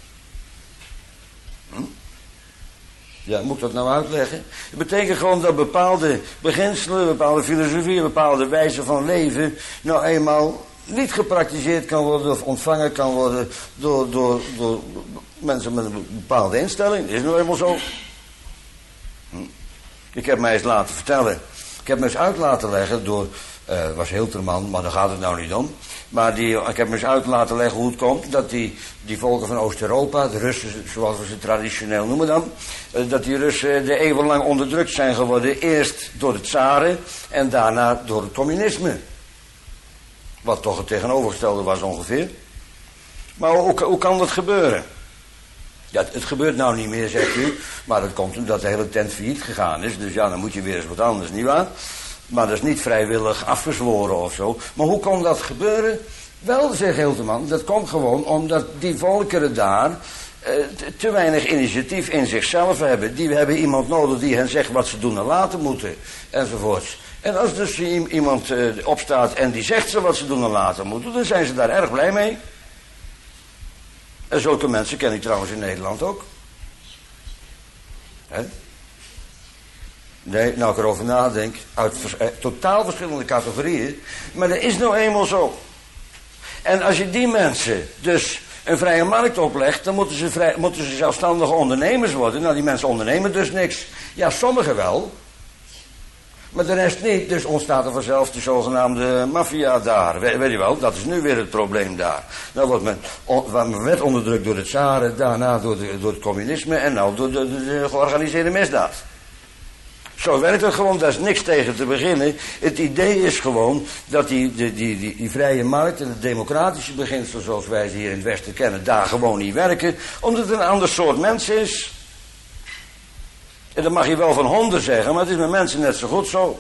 Hm? Ja, moet ik dat nou uitleggen? Het betekent gewoon dat bepaalde beginselen, bepaalde filosofieën, bepaalde wijze van leven nou eenmaal niet gepraktiseerd kan worden of ontvangen kan worden door, door, door mensen met een bepaalde instelling. Dat is nou eenmaal zo. Hm? Ik heb mij eens laten vertellen, ik heb me eens uit laten leggen door... Het uh, was Hilterman, maar daar gaat het nou niet om. Maar die, ik heb me eens uit laten leggen hoe het komt dat die, die volken van Oost-Europa, de Russen zoals we ze traditioneel noemen dan, uh, dat die Russen de eeuwenlang onderdrukt zijn geworden. Eerst door de tsaren en daarna door het communisme. Wat toch het tegenovergestelde was ongeveer. Maar hoe, hoe kan dat gebeuren? Ja, het, het gebeurt nou niet meer, zegt u. Maar dat komt omdat de hele tent failliet gegaan is. Dus ja, dan moet je weer eens wat anders, nietwaar? Maar dat is niet vrijwillig afgezworen of zo. Maar hoe kon dat gebeuren? Wel, zegt Hilterman, dat komt gewoon omdat die volkeren daar uh, te weinig initiatief in zichzelf hebben. Die hebben iemand nodig die hen zegt wat ze doen en laten moeten, enzovoorts. En als dus iemand uh, opstaat en die zegt ze wat ze doen en laten moeten, dan zijn ze daar erg blij mee. En zulke mensen ken ik trouwens in Nederland ook. Hè? Nee, nou ik erover nadenk, uit vers- eh, totaal verschillende categorieën. Maar dat is nou eenmaal zo. En als je die mensen dus een vrije markt oplegt, dan moeten ze, vrij, moeten ze zelfstandige ondernemers worden. Nou, die mensen ondernemen dus niks. Ja, sommigen wel. Maar de rest niet. Dus ontstaat er vanzelf de zogenaamde maffia daar. We, weet je wel, dat is nu weer het probleem daar. Nou wordt men, on, men werd onderdrukt door het tsaren, daarna door, de, door het communisme en nou door de, de, de georganiseerde misdaad. Zo werkt het gewoon, daar is niks tegen te beginnen. Het idee is gewoon dat die, die, die, die, die vrije markt en de democratische beginselen zoals wij ze hier in het Westen kennen, daar gewoon niet werken, omdat het een ander soort mens is. En dat mag je wel van honden zeggen, maar het is met mensen net zo goed zo.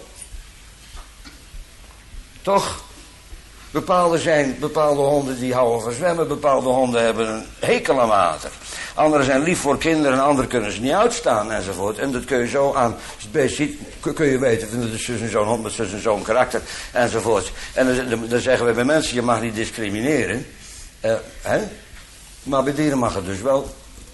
Toch? Bepaalde, zijn, bepaalde honden die houden van zwemmen, bepaalde honden hebben een hekel aan water. Anderen zijn lief voor kinderen en anderen kunnen ze niet uitstaan enzovoort. En dat kun je zo aan, als je het beest ziet, kun je weten, dat is zus en zo'n hond met zus en zo'n karakter enzovoort. En dan, dan zeggen we bij mensen, je mag niet discrimineren. Uh, hè? Maar bij dieren mag het dus wel.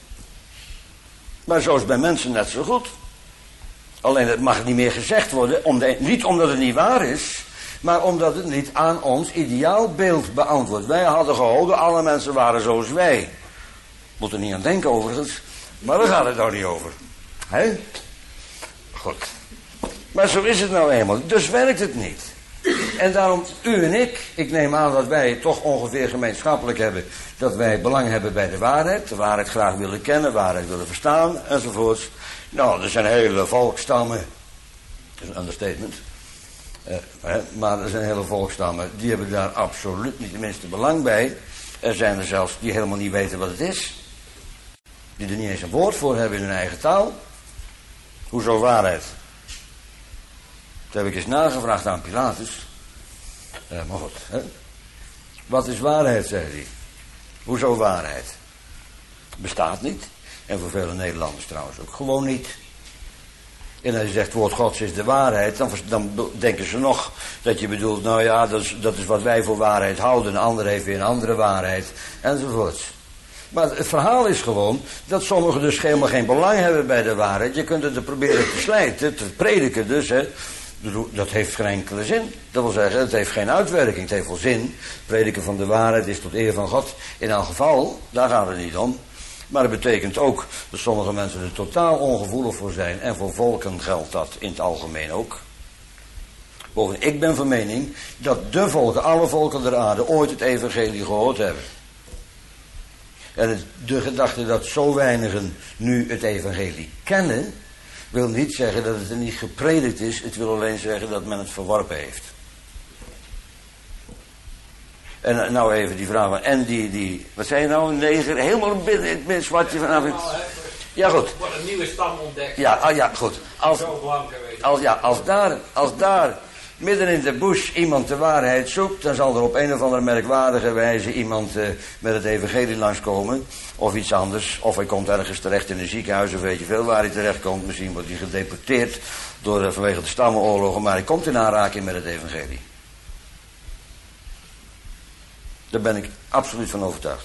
Maar zo is het bij mensen net zo goed. Alleen het mag niet meer gezegd worden, om de, niet omdat het niet waar is, maar omdat het niet aan ons ideaalbeeld beantwoordt. Wij hadden gehouden, alle mensen waren zoals wij. Moet er niet aan denken overigens, maar daar gaat het nou niet over. Hè? Goed. Maar zo is het nou eenmaal, dus werkt het niet. En daarom, u en ik, ik neem aan dat wij toch ongeveer gemeenschappelijk hebben, dat wij belang hebben bij de waarheid, de waarheid graag willen kennen, waarheid willen verstaan, enzovoorts. Nou, er zijn hele volkstammen, dat is een understatement, uh, hè, maar er zijn hele volkstammen, die hebben daar absoluut niet het minste belang bij. Er zijn er zelfs die helemaal niet weten wat het is, die er niet eens een woord voor hebben in hun eigen taal. Hoezo waarheid? Dat heb ik eens nagevraagd aan Pilatus. Uh, maar goed, hè? Wat is waarheid, zei hij. Hoezo waarheid? Bestaat niet. En voor vele Nederlanders trouwens ook gewoon niet. En als je zegt, woord Gods is de waarheid, dan, dan denken ze nog dat je bedoelt, nou ja, dat is, dat is wat wij voor waarheid houden. Een ander heeft weer een andere waarheid, enzovoorts. Maar het verhaal is gewoon dat sommigen dus helemaal geen belang hebben bij de waarheid. Je kunt het er proberen te slijten, te prediken dus, hè. Dat heeft geen enkele zin. Dat wil zeggen, het heeft geen uitwerking. Het heeft wel zin. Prediken van de waarheid is tot eer van God. In elk geval, daar gaat het niet om. Maar dat betekent ook dat sommige mensen er totaal ongevoelig voor zijn. En voor volken geldt dat in het algemeen ook. Bovendien, ik ben van mening dat de volken, alle volken der aarde, ooit het evangelie gehoord hebben. En het, de gedachte dat zo weinigen nu het evangelie kennen, wil niet zeggen dat het er niet gepredikt is. Het wil alleen zeggen dat men het verworpen heeft. En nou even die vraag. En die, die wat zei je nou, een neger, helemaal binnen in het midden zwartje vanavond. Ja, goed. Er wordt een nieuwe stam ontdekt. Ja, ah, ja goed. Als, als, ja, als, daar, als daar midden in de bush iemand de waarheid zoekt, dan zal er op een of andere merkwaardige wijze iemand uh, met het evangelie langskomen. Of iets anders. Of hij komt ergens terecht in een ziekenhuis, of weet je veel waar hij terecht komt. Misschien wordt hij gedeporteerd door, uh, vanwege de stammenoorlogen, maar hij komt in aanraking met het evangelie. Daar ben ik absoluut van overtuigd.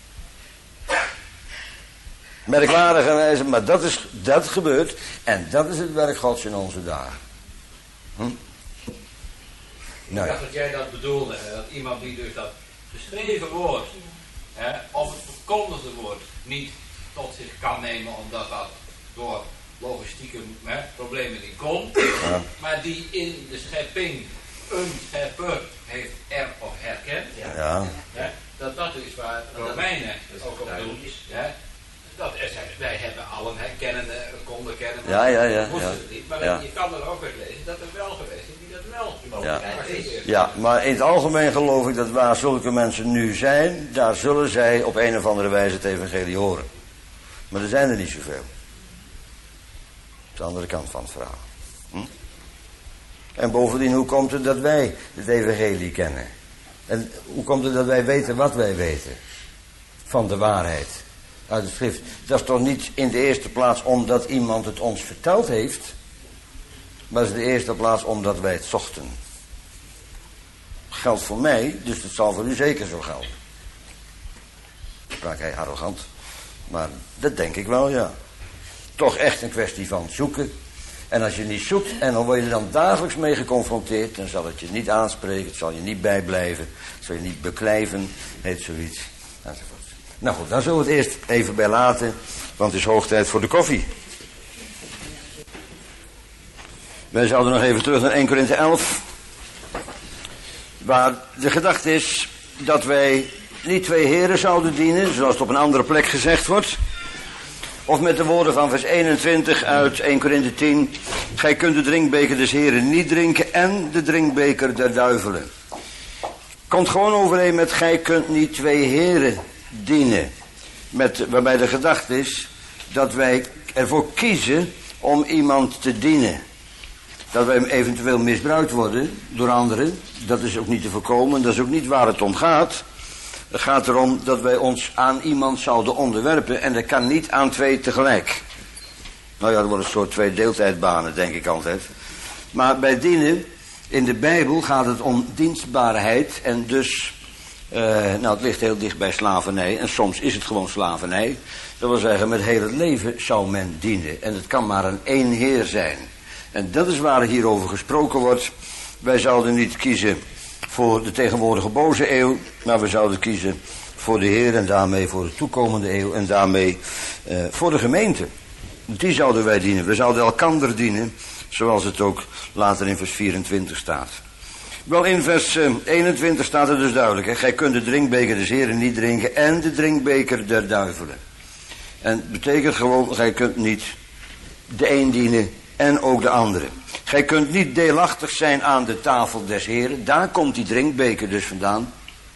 Merkwaardige wijze, maar dat, is, dat gebeurt. En dat is het werk Gods in onze dagen. Hm? Nou Ik ja. dacht dat jij dat bedoelde, hè, dat iemand die dus dat geschreven woord, hè, of het verkondigde woord, niet tot zich kan nemen, omdat dat door logistieke hè, problemen niet kon, Ja. maar die in de schepping een schepper heeft er of herkend, Ja. hè, dat dat is waar Romeinen ook op doen. Hè, dat er zijn, wij hebben allen herkennende, konden kennen, Ja, ja, ja, moesten ja. het niet, maar Ja. je kan er ook uit lezen dat er wel geweest is die dat wel Ja. geaccepteerd. Ja, maar in het algemeen geloof ik dat waar zulke mensen nu zijn, daar zullen zij op een of andere wijze het evangelie horen. Maar er zijn er niet zoveel. Dat is de andere kant van het verhaal. Hm? En bovendien, hoe komt het dat wij het evangelie kennen? En hoe komt het dat wij weten wat wij weten? Van de waarheid. Uit de schrift. Dat is toch niet in de eerste plaats omdat iemand het ons verteld heeft. Maar het is in de eerste plaats omdat wij het zochten. Geldt voor mij, dus het zal voor u zeker zo gelden. Sprak hij arrogant. Maar dat denk ik wel, ja. Toch echt een kwestie van zoeken. En als je niet zoekt en dan word je er dan dagelijks mee geconfronteerd, dan zal het je niet aanspreken, het zal je niet bijblijven, het zal je niet beklijven, heet zoiets, enzovoort. Nou goed, daar zullen we het eerst even bij laten, want het is hoog tijd voor de koffie. Wij zouden nog even terug naar Eerste Korinthe elf, waar de gedachte is dat wij niet twee heren zouden dienen, zoals het op een andere plek gezegd wordt. Of met de woorden van vers eenentwintig uit Eerste Korinthe tien. Gij kunt de drinkbeker des Heren niet drinken en de drinkbeker der duivelen. Komt gewoon overeen met gij kunt niet twee heren dienen. Met, waarbij de gedachte is dat wij ervoor kiezen om iemand te dienen. Dat wij eventueel misbruikt worden door anderen. Dat is ook niet te voorkomen. Dat is ook niet waar het om gaat. Het gaat erom dat wij ons aan iemand zouden onderwerpen. En dat kan niet aan twee tegelijk. Nou ja, dat wordt een soort twee deeltijdbanen, denk ik altijd. Maar bij dienen, in de Bijbel gaat het om dienstbaarheid. En dus, uh, nou het ligt heel dicht bij slavernij. En soms is het gewoon slavernij. Dat wil zeggen, met heel het leven zou men dienen. En het kan maar een één Heer zijn. En dat is waar hierover gesproken wordt. Wij zouden niet kiezen voor de tegenwoordige boze eeuw, maar we zouden kiezen voor de Heer en daarmee voor de toekomende eeuw en daarmee uh, voor de gemeente. Die zouden wij dienen. We zouden elkander dienen, zoals het ook later in vers vierentwintig staat. Wel, in vers uh, eenentwintig staat er dus duidelijk, hè? Gij kunt de drinkbeker des Heren niet drinken en de drinkbeker der duivelen. En het betekent gewoon, gij kunt niet de een dienen en ook de andere. Gij kunt niet deelachtig zijn aan de tafel des Heren. Daar komt die drinkbeker dus vandaan.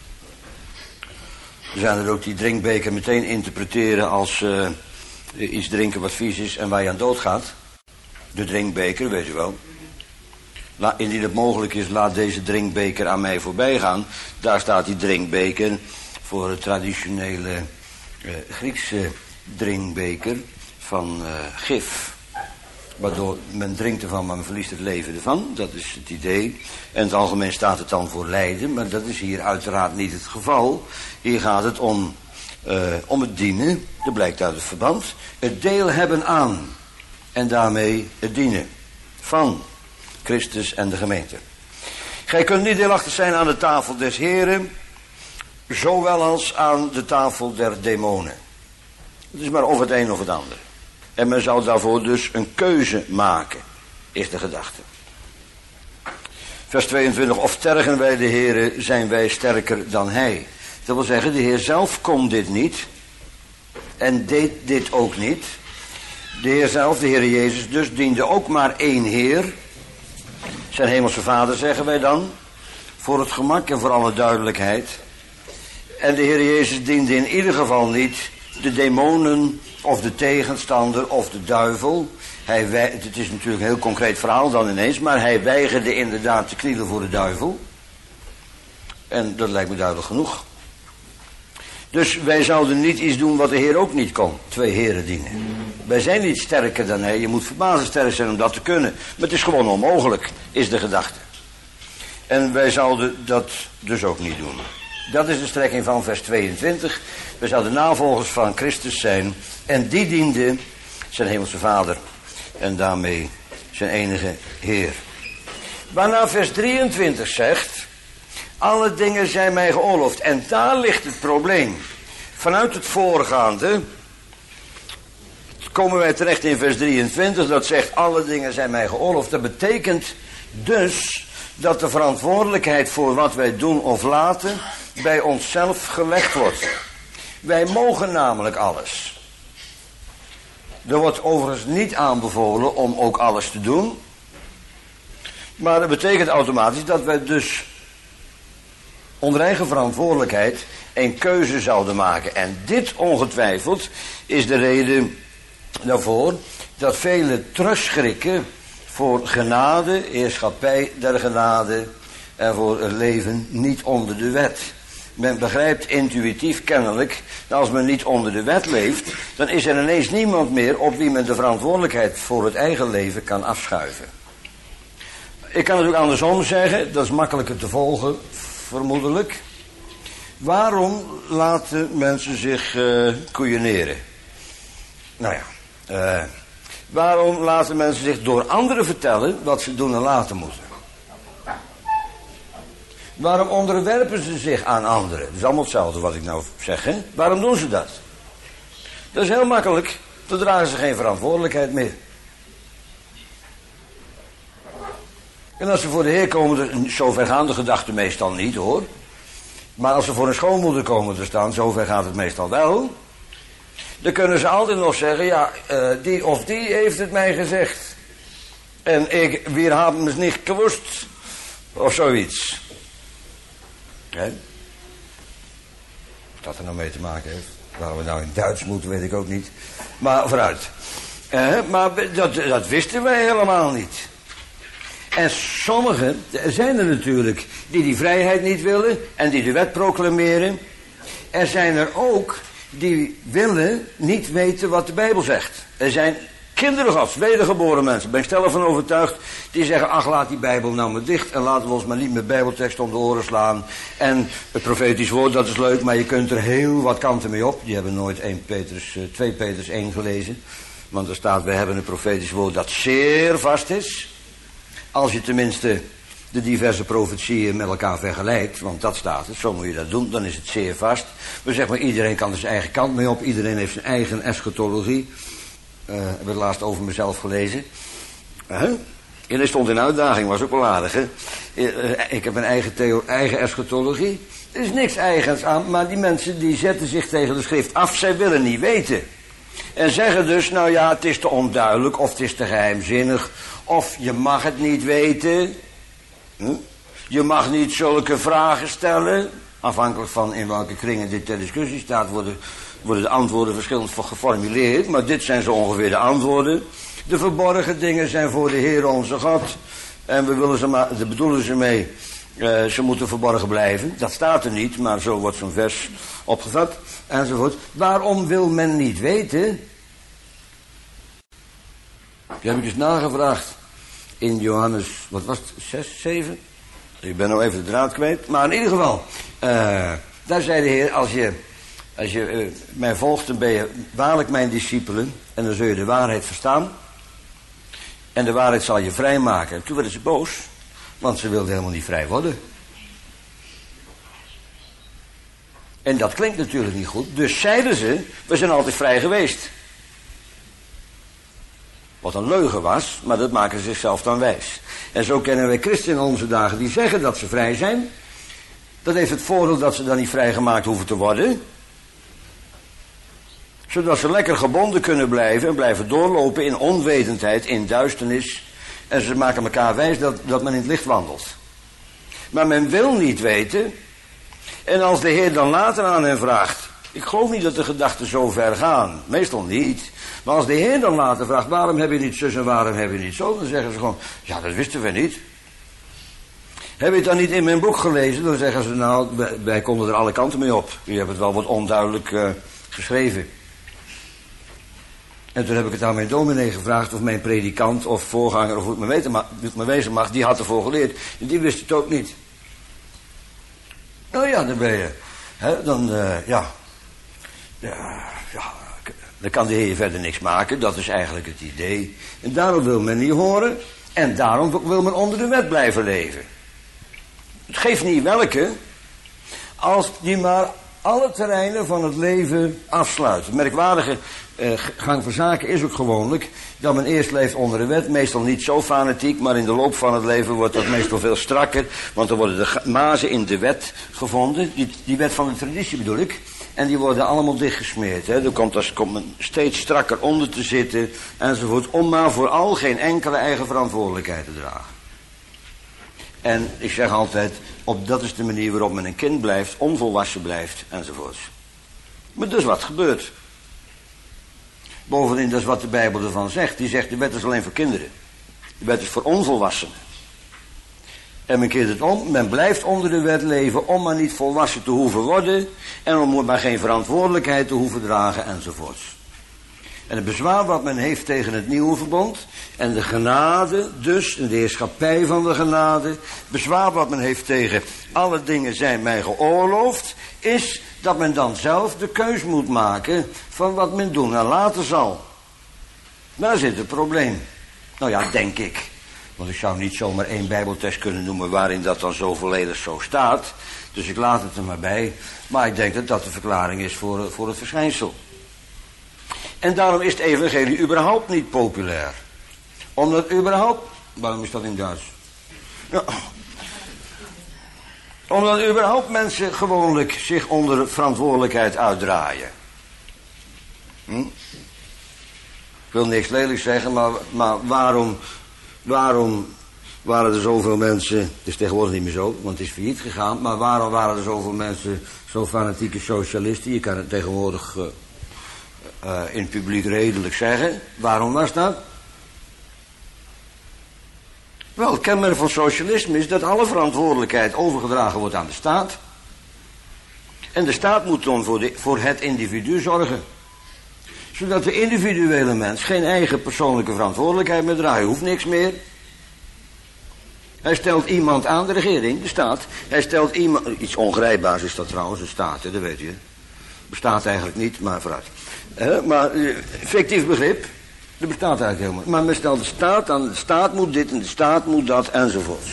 We zijn er ook die drinkbeker meteen interpreteren als uh, iets drinken wat vies is en waar je aan dood gaat. De drinkbeker, weet u wel. La, indien het mogelijk is, laat deze drinkbeker aan mij voorbij gaan. Daar staat die drinkbeker voor het traditionele uh, Griekse drinkbeker van uh, gif. Waardoor men drinkt ervan, maar men verliest het leven ervan. Dat is het idee. En in het algemeen staat het dan voor lijden. Maar dat is hier uiteraard niet het geval. Hier gaat het om, uh, om het dienen. Dat blijkt uit het verband. Het deel hebben aan. En daarmee het dienen. Van Christus en de gemeente. Gij kunt niet deelachtig zijn aan de tafel des Heren. Zowel als aan de tafel der demonen. Het is maar of het een of het ander. En men zou daarvoor dus een keuze maken, is de gedachte. Vers tweeëntwintig, of tergen wij de Heere, zijn wij sterker dan hij. Dat wil zeggen, de Heer zelf kon dit niet. En deed dit ook niet. De Heer zelf, de Heer Jezus, dus diende ook maar één Heer. Zijn hemelse Vader, zeggen wij dan. Voor het gemak en voor alle duidelijkheid. En de Heer Jezus diende in ieder geval niet de demonen of de tegenstander of de duivel. Hij wij, het is natuurlijk een heel concreet verhaal dan ineens, maar hij weigerde inderdaad te knielen voor de duivel. En dat lijkt me duidelijk genoeg. Dus wij zouden niet iets doen wat de Heer ook niet kon. Twee heren dienen. Wij zijn niet sterker dan hij. Je moet verbazend sterk zijn om dat te kunnen. Maar het is gewoon onmogelijk, is de gedachte. En wij zouden dat dus ook niet doen. Dat is de strekking van vers tweeëntwintig. Wij zouden navolgers van Christus zijn. En die diende zijn hemelse Vader. En daarmee zijn enige Heer. Waarna vers drieëntwintig zegt: alle dingen zijn mij geoorloofd. En daar ligt het probleem. Vanuit het voorgaande komen wij terecht in vers drieëntwintig. Dat zegt: alle dingen zijn mij geoorloofd. Dat betekent dus dat de verantwoordelijkheid voor wat wij doen of laten bij onszelf gelegd wordt. Wij mogen namelijk alles. Er wordt overigens niet aanbevolen om ook alles te doen. Maar dat betekent automatisch dat wij dus onder eigen verantwoordelijkheid een keuze zouden maken. En dit ongetwijfeld is de reden daarvoor dat velen terugschrikken voor genade, heerschappij der genade en voor een leven niet onder de wet. Men begrijpt intuïtief kennelijk dat als men niet onder de wet leeft, dan is er ineens niemand meer op wie men de verantwoordelijkheid voor het eigen leven kan afschuiven. Ik kan het ook andersom zeggen, dat is makkelijker te volgen, vermoedelijk. Waarom laten mensen zich uh, koeieneren? Nou ja, uh, waarom laten mensen zich door anderen vertellen wat ze doen en laten moeten? Waarom onderwerpen ze zich aan anderen? Dat is allemaal hetzelfde wat ik nou zeg, hè? Waarom doen ze dat? Dat is heel makkelijk, dan dragen ze geen verantwoordelijkheid meer. En als ze voor de Heer komen, zover gaan de gedachten meestal niet, hoor. Maar als ze voor een schoonmoeder komen te staan, zover gaat het meestal wel. Dan kunnen ze altijd nog zeggen, ja, uh, die of die heeft het mij gezegd. En ik, wir haben es nicht gewusst. Of zoiets. Hè? Wat dat er nou mee te maken heeft. Waarom we nou in Duits moeten, weet ik ook niet. Maar vooruit. Uh, maar dat, dat wisten wij helemaal niet. En sommigen, er zijn er natuurlijk, die die vrijheid niet willen en die de wet proclameren. Er zijn er ook die willen niet weten wat de Bijbel zegt. Er zijn kinderen Gods, wedergeboren mensen, ben ik stellig van overtuigd, die zeggen, ach, laat die Bijbel nou maar dicht en laten we ons maar niet met Bijbeltekst om de oren slaan. En het profetisch woord, dat is leuk, maar je kunt er heel wat kanten mee op. Die hebben nooit één Petrus, twee Petrus één gelezen. Want er staat, we hebben een profetisch woord dat zeer vast is. Als je tenminste de diverse profetieën met elkaar vergelijkt, want dat staat het, zo moet je dat doen, dan is het zeer vast. We zeggen maar, iedereen kan er zijn eigen kant mee op, iedereen heeft zijn eigen eschatologie. Uh, ik heb het laatst over mezelf gelezen. Uh, en er stond in uitdaging, was ook wel aardig, hè. Uh, ik heb een eigen, theo- eigen eschatologie. Er is niks eigens aan, maar die mensen die zetten zich tegen de schrift af, zij willen niet weten. En zeggen dus, nou ja, het is te onduidelijk, of het is te geheimzinnig, of je mag het niet weten. Hm? Je mag niet zulke vragen stellen. Afhankelijk van in welke kringen dit ter discussie staat, worden, worden de antwoorden verschillend geformuleerd. Maar dit zijn zo ongeveer de antwoorden. De verborgen dingen zijn voor de Heer onze God. En we willen ze maar, daar bedoelen ze mee, uh, ze moeten verborgen blijven. Dat staat er niet, maar zo wordt zo'n vers opgevat. Enzovoort. Waarom wil men niet weten? Die heb ik dus nagevraagd in Johannes, wat was het, zes, zeven? Ik ben nou even de draad kwijt. Maar in ieder geval, uh, daar zei de Heer, als je, als je uh, mij volgt, dan ben je waarlijk mijn discipelen. En dan zul je de waarheid verstaan. En de waarheid zal je vrijmaken. En toen werden ze boos, want ze wilden helemaal niet vrij worden. En dat klinkt natuurlijk niet goed. Dus zeiden ze, we zijn altijd vrij geweest. Wat een leugen was, maar dat maken ze zichzelf dan wijs. En zo kennen wij christenen in onze dagen die zeggen dat ze vrij zijn. Dat heeft het voordeel dat ze dan niet vrijgemaakt hoeven te worden. Zodat ze lekker gebonden kunnen blijven en blijven doorlopen in onwetendheid, in duisternis. En ze maken elkaar wijs dat, dat men in het licht wandelt. Maar men wil niet weten. En als de Heer dan later aan hen vraagt, ik geloof niet dat de gedachten zo ver gaan, meestal niet. Maar als de Heer dan later vraagt, waarom heb je niet zus en waarom heb je niet zo, dan zeggen ze gewoon, ja, dat wisten we niet. Heb je het dan niet in mijn boek gelezen? Dan zeggen ze, nou, wij, wij konden er alle kanten mee op. Je hebt het wel wat onduidelijk uh, geschreven. En toen heb ik het aan mijn dominee gevraagd, of mijn predikant of voorganger, of hoe het me, weten mag, hoe het me wezen mag, die had ervoor geleerd. En die wist het ook niet. Nou ja, dan ben je, hè, dan, uh, ja, ja, ja, dan kan de Heer verder niks maken, dat is eigenlijk het idee. En daarom wil men niet horen, en daarom wil men onder de wet blijven leven. Het geeft niet welke, als die maar alle terreinen van het leven afsluit. De merkwaardige uh, gang van zaken is ook gewoonlijk dat men eerst leeft onder de wet, meestal niet zo fanatiek, maar in de loop van het leven wordt dat meestal veel strakker, want er worden de mazen in de wet gevonden, die, die wet van de traditie bedoel ik, en die worden allemaal dichtgesmeerd. Hè. Er komt, als, komt men steeds strakker onder te zitten, enzovoort, om maar vooral geen enkele eigen verantwoordelijkheid te dragen. En ik zeg altijd, op, dat is de manier waarop men een kind blijft, onvolwassen blijft, enzovoort. Maar dus wat gebeurt? Bovendien, dat is wat de Bijbel ervan zegt. Die zegt, de wet is alleen voor kinderen. De wet is voor onvolwassenen. En men keert het om, men blijft onder de wet leven om maar niet volwassen te hoeven worden en om maar geen verantwoordelijkheid te hoeven dragen enzovoorts. En het bezwaar wat men heeft tegen het nieuwe verbond en de genade, dus in de heerschappij van de genade, bezwaar wat men heeft tegen alle dingen zijn mij geoorloofd, is dat men dan zelf de keus moet maken van wat men doen en laten zal. Daar zit het probleem. Nou ja, denk ik. Want ik zou niet zomaar één bijbeltekst kunnen noemen waarin dat dan zo volledig zo staat. Dus ik laat het er maar bij. Maar ik denk dat dat de verklaring is voor, voor het verschijnsel. En daarom is het evangelie überhaupt niet populair. Omdat überhaupt... Waarom is dat in Duits? Ja. Omdat überhaupt mensen gewoonlijk zich onder verantwoordelijkheid uitdraaien. Hm? Ik wil niks lelijks zeggen, maar, maar waarom... Waarom waren er zoveel mensen, het is tegenwoordig niet meer zo, want het is failliet gegaan, maar waarom waren er zoveel mensen zo fanatieke socialisten? Je kan het tegenwoordig uh, uh, in het publiek redelijk zeggen. Waarom was dat? Wel, het kenmerk van socialisme is dat alle verantwoordelijkheid overgedragen wordt aan de staat. En de staat moet dan voor, de, voor het individu zorgen. Zodat de individuele mens geen eigen persoonlijke verantwoordelijkheid meer draagt. Hij hoeft niks meer. Hij stelt iemand aan, de regering, de staat. Hij stelt iemand... Iets ongrijpbaars is dat trouwens, de staat, hè, dat weet je. Bestaat eigenlijk niet, maar vooruit. Eh, maar, eh, fictief begrip. Dat bestaat eigenlijk helemaal. Maar men stelt de staat aan, de staat moet dit en de staat moet dat enzovoorts.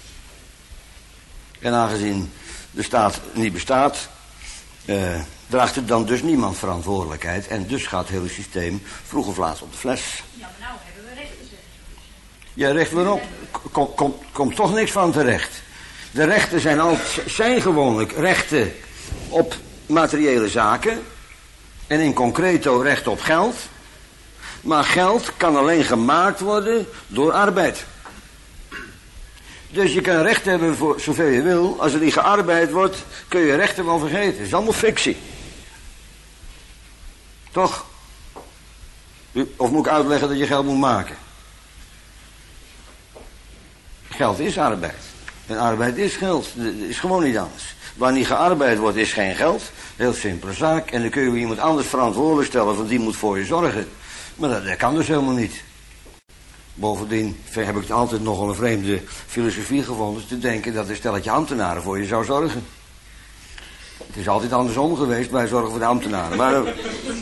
En aangezien de staat niet bestaat... Eh, draagt er dan dus niemand verantwoordelijkheid. En dus gaat het hele systeem vroeg of laat op de fles. Ja, maar nou hebben we rechten, zeggen ze. Ja, recht waarop? Komt kom, kom toch niks van terecht. De rechten zijn, al, zijn gewoonlijk rechten op materiële zaken. En in concreto recht op geld. Maar geld kan alleen gemaakt worden door arbeid. Dus je kan recht hebben voor zoveel je wil. Als er niet gearbeid wordt, kun je rechten wel vergeten. Het is allemaal fictie. Toch? Of moet ik uitleggen dat je geld moet maken? Geld is arbeid. En arbeid is geld. Dat is gewoon niet anders. Waar niet gearbeid wordt, is geen geld. Heel simpele zaak. En dan kun je iemand anders verantwoordelijk stellen, want die moet voor je zorgen. Maar dat, dat kan dus helemaal niet. Bovendien heb ik het altijd nogal een vreemde filosofie gevonden te denken dat een stelletje ambtenaren voor je zou zorgen. Het is altijd andersom geweest, wij zorgen voor de ambtenaren. Maar, uh,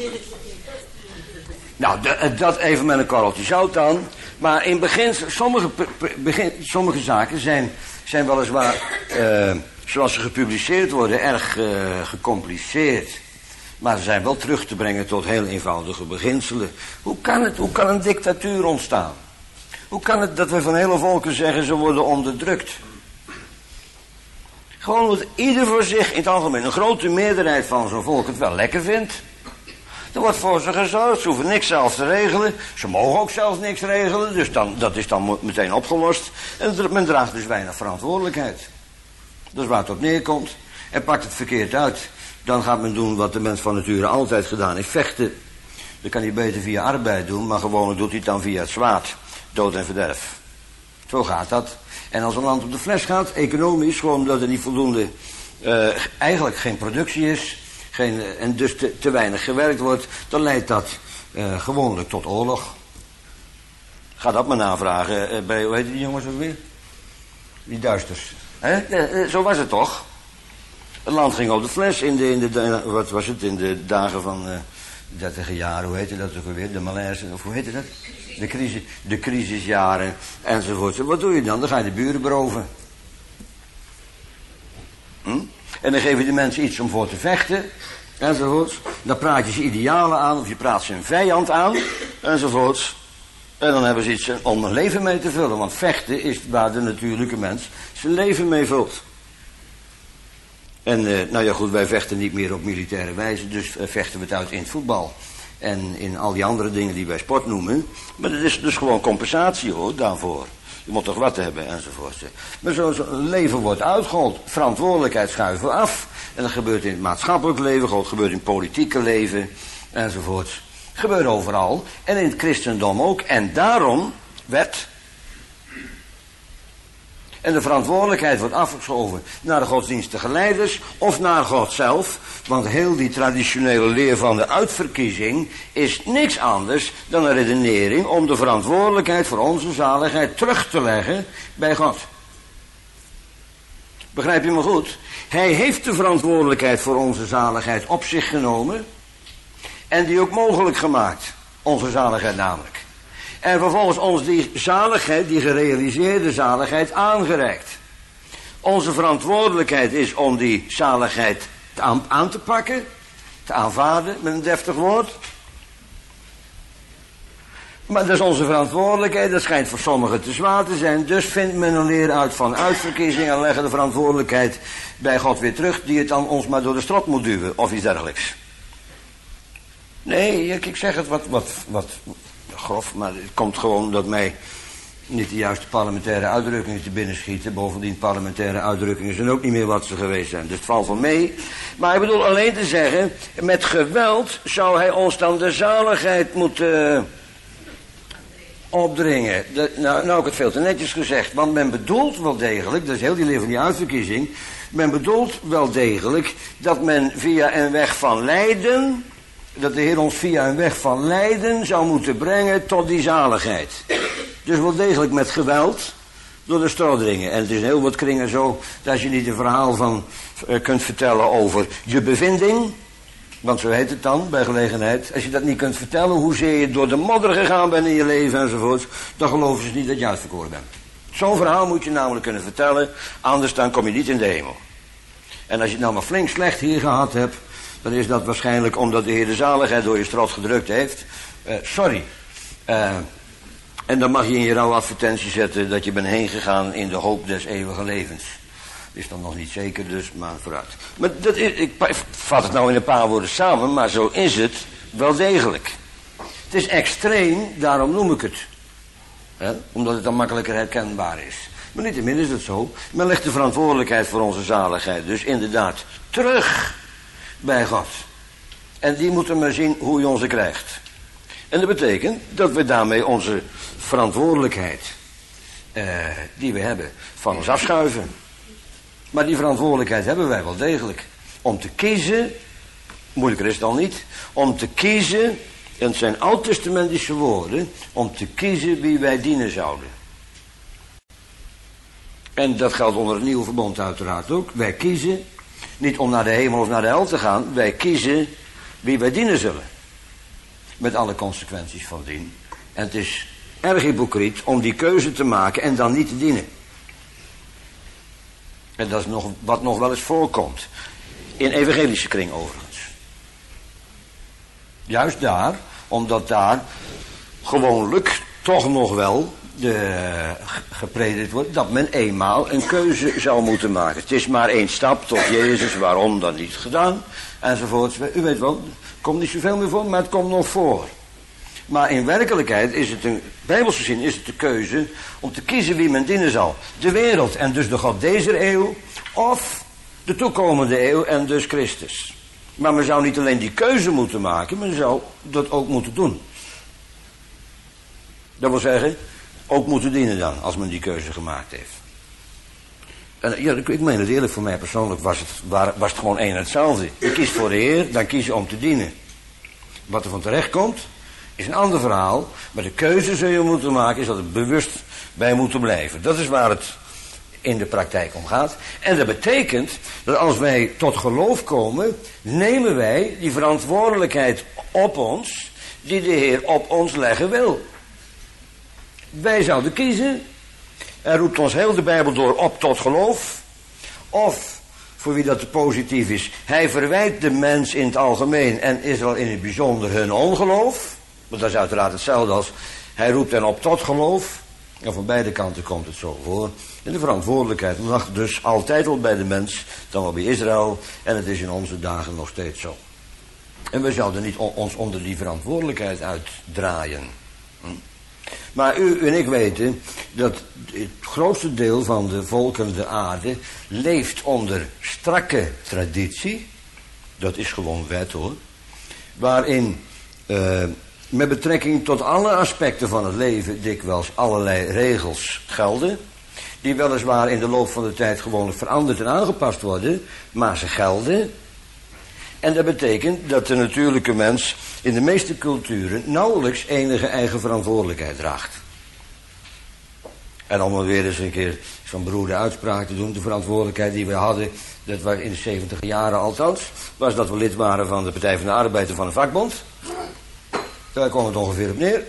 nou, d- dat even met een korreltje zout dan. Maar in begin, sommige, begin, sommige zaken zijn, zijn weliswaar, uh, zoals ze gepubliceerd worden, erg uh, gecompliceerd. Maar ze zijn wel terug te brengen tot heel eenvoudige beginselen. Hoe kan het, hoe kan een dictatuur ontstaan? Hoe kan het dat we van hele volken zeggen ze worden onderdrukt? Gewoon omdat ieder voor zich in het algemeen, een grote meerderheid van zo'n volk het wel lekker vindt. Er wordt voor ze gezorgd, ze hoeven niks zelf te regelen. Ze mogen ook zelf niks regelen, dus dan, dat is dan meteen opgelost. En men draagt dus weinig verantwoordelijkheid. Dat is waar het op neerkomt. En pakt het verkeerd uit, dan gaat men doen wat de mens van nature altijd gedaan heeft, vechten. Dat kan hij beter via arbeid doen, maar gewoonlijk doet hij het dan via het zwaard. Dood en verderf. Zo gaat dat. En als een land op de fles gaat, economisch, gewoon omdat er niet voldoende, uh, eigenlijk geen productie is, geen, en dus te, te weinig gewerkt wordt, dan leidt dat uh, gewoonlijk tot oorlog. Ga dat maar navragen uh, bij, hoe heet die jongens ook weer? Die Duitsers. Hè? Uh, uh, zo was het toch? Het land ging op de fles in de, in de, uh, wat was het, in de dagen van uh, dertig jaren, hoe heette dat ook alweer? De malaise, of hoe heette dat? De, crisis, de crisisjaren enzovoort. Wat doe je dan? Dan ga je de buren beroven. Hm? En dan geef je de mensen iets om voor te vechten enzovoort. Dan praat je ze idealen aan of je praat ze een vijand aan enzovoort. En dan hebben ze iets om hun leven mee te vullen. Want vechten is waar de natuurlijke mens zijn leven mee vult. En uh, nou ja goed, wij vechten niet meer op militaire wijze. Dus uh, vechten we het uit in het voetbal. En in al die andere dingen die wij sport noemen. Maar dat is dus gewoon compensatie hoor, daarvoor. Je moet toch wat hebben enzovoort. Maar zo'n zo leven wordt uitgehold. Verantwoordelijkheid schuiven we af. En dat gebeurt in het maatschappelijk leven, dat gebeurt in het politieke leven enzovoort. Gebeurt overal. En in het christendom ook. En daarom werd En de verantwoordelijkheid wordt afgeschoven naar de godsdienstige leiders of naar God zelf. Want heel die traditionele leer van de uitverkiezing is niks anders dan een redenering om de verantwoordelijkheid voor onze zaligheid terug te leggen bij God. Begrijp je me goed? Hij heeft de verantwoordelijkheid voor onze zaligheid op zich genomen en die ook mogelijk gemaakt. Onze zaligheid namelijk. En vervolgens ons die zaligheid, die gerealiseerde zaligheid, aangereikt. Onze verantwoordelijkheid is om die zaligheid aan, aan te pakken, te aanvaarden met een deftig woord. Maar dat is onze verantwoordelijkheid, dat schijnt voor sommigen te zwaar te zijn. Dus vindt men een leer uit van uitverkiezing en leggen de verantwoordelijkheid bij God weer terug, die het dan ons maar door de strot moet duwen of iets dergelijks. Nee, ik zeg het wat, wat, wat grof, maar het komt gewoon omdat mij niet de juiste parlementaire uitdrukkingen te binnen schieten. Bovendien, parlementaire uitdrukkingen zijn ook niet meer wat ze geweest zijn. Dus het valt van mee. Maar ik bedoel alleen te zeggen, met geweld zou hij ons dan de zaligheid moeten opdringen. De, nou, nou heb ik het veel te netjes gezegd, want men bedoelt wel degelijk, dat is heel die leer van die uitverkiezing, men bedoelt wel degelijk dat men via een weg van lijden, dat de Heer ons via een weg van lijden zou moeten brengen tot die zaligheid. Dus wel degelijk met geweld door de strot dringen. En het is in heel wat kringen zo dat je niet een verhaal van uh, kunt vertellen over je bevinding. Want zo heet het dan, bij gelegenheid. Als je dat niet kunt vertellen, hoezeer je door de modder gegaan bent in je leven enzovoort, dan geloven ze niet dat je uitverkoren bent. Zo'n verhaal moet je namelijk kunnen vertellen, anders dan kom je niet in de hemel. En als je het nou maar flink slecht hier gehad hebt, dan is dat waarschijnlijk omdat de Heer de zaligheid door je strot gedrukt heeft. Uh, sorry. Uh, en dan mag je in je rouwadvertentie zetten dat je bent heen gegaan in de hoop des eeuwige levens. Is dan nog niet zeker, dus maar vooruit. Maar dat is, ik vat het nou in een paar woorden samen, maar zo is het wel degelijk. Het is extreem, daarom noem ik het. He? Omdat het dan makkelijker herkenbaar is. Maar niettemin is het zo. Men legt de verantwoordelijkheid voor onze zaligheid dus inderdaad terug bij God. En die moeten maar zien hoe je onze krijgt. En dat betekent dat we daarmee onze verantwoordelijkheid, eh, die we hebben, van ons afschuiven. Maar die verantwoordelijkheid hebben wij wel degelijk. Om te kiezen, moeilijker is het dan niet, om te kiezen, en het zijn oud-testamentische woorden, om te kiezen wie wij dienen zouden. En dat geldt onder het nieuwe verbond uiteraard ook. Wij kiezen, niet om naar de hemel of naar de hel te gaan, wij kiezen wie wij dienen zullen. Met alle consequenties van dien. En het is erg hypocriet om die keuze te maken en dan niet te dienen. En dat is nog, wat nog wel eens voorkomt. In evangelische kring overigens. Juist daar, omdat daar gewoonlijk toch nog wel de, gepredikt wordt dat men eenmaal een keuze zou moeten maken. Het is maar één stap tot Jezus, waarom dan niet gedaan, enzovoort. U weet wel, het komt niet zoveel meer voor, maar het komt nog voor. Maar in werkelijkheid is het een, bijbels gezien is het de keuze om te kiezen wie men dienen zal. De wereld en dus de God deze eeuw, of de toekomende eeuw en dus Christus. Maar men zou niet alleen die keuze moeten maken, men zou dat ook moeten doen. Dat wil zeggen, ook moeten dienen dan, als men die keuze gemaakt heeft. En ja, ik meen het eerlijk, voor mij persoonlijk was het, was het gewoon één en hetzelfde. Je kiest voor de Heer, dan kies je om te dienen. Wat er van terecht komt, is een ander verhaal. Maar de keuze zul je moeten maken, is dat er bewust bij moeten blijven. Dat is waar het in de praktijk om gaat. En dat betekent dat als wij tot geloof komen, nemen wij die verantwoordelijkheid op ons, die de Heer op ons leggen wil. Wij zouden kiezen. Hij roept ons heel de Bijbel door op tot geloof. Of, voor wie dat te positief is, hij verwijt de mens in het algemeen en Israël in het bijzonder hun ongeloof. Want dat is uiteraard hetzelfde als hij roept hen op tot geloof. En van beide kanten komt het zo voor. En de verantwoordelijkheid lag dus altijd al bij de mens, dan wel bij Israël. En het is in onze dagen nog steeds zo. En we zouden niet ons onder die verantwoordelijkheid uitdraaien. Hm? Maar u en ik weten dat het grootste deel van de volken der aarde leeft onder strakke traditie. Dat is gewoon wet hoor. Waarin uh, met betrekking tot alle aspecten van het leven dikwijls allerlei regels gelden. die weliswaar in de loop van de tijd gewoon veranderd en aangepast worden, maar ze gelden. En dat betekent dat de natuurlijke mens in de meeste culturen nauwelijks enige eigen verantwoordelijkheid draagt. En om maar weer eens een keer zo'n beroerde uitspraak te doen, de verantwoordelijkheid die we hadden, dat was in de zeventig jaren althans, was dat we lid waren van de Partij van de Arbeid en van de vakbond. Daar kwam het ongeveer op neer.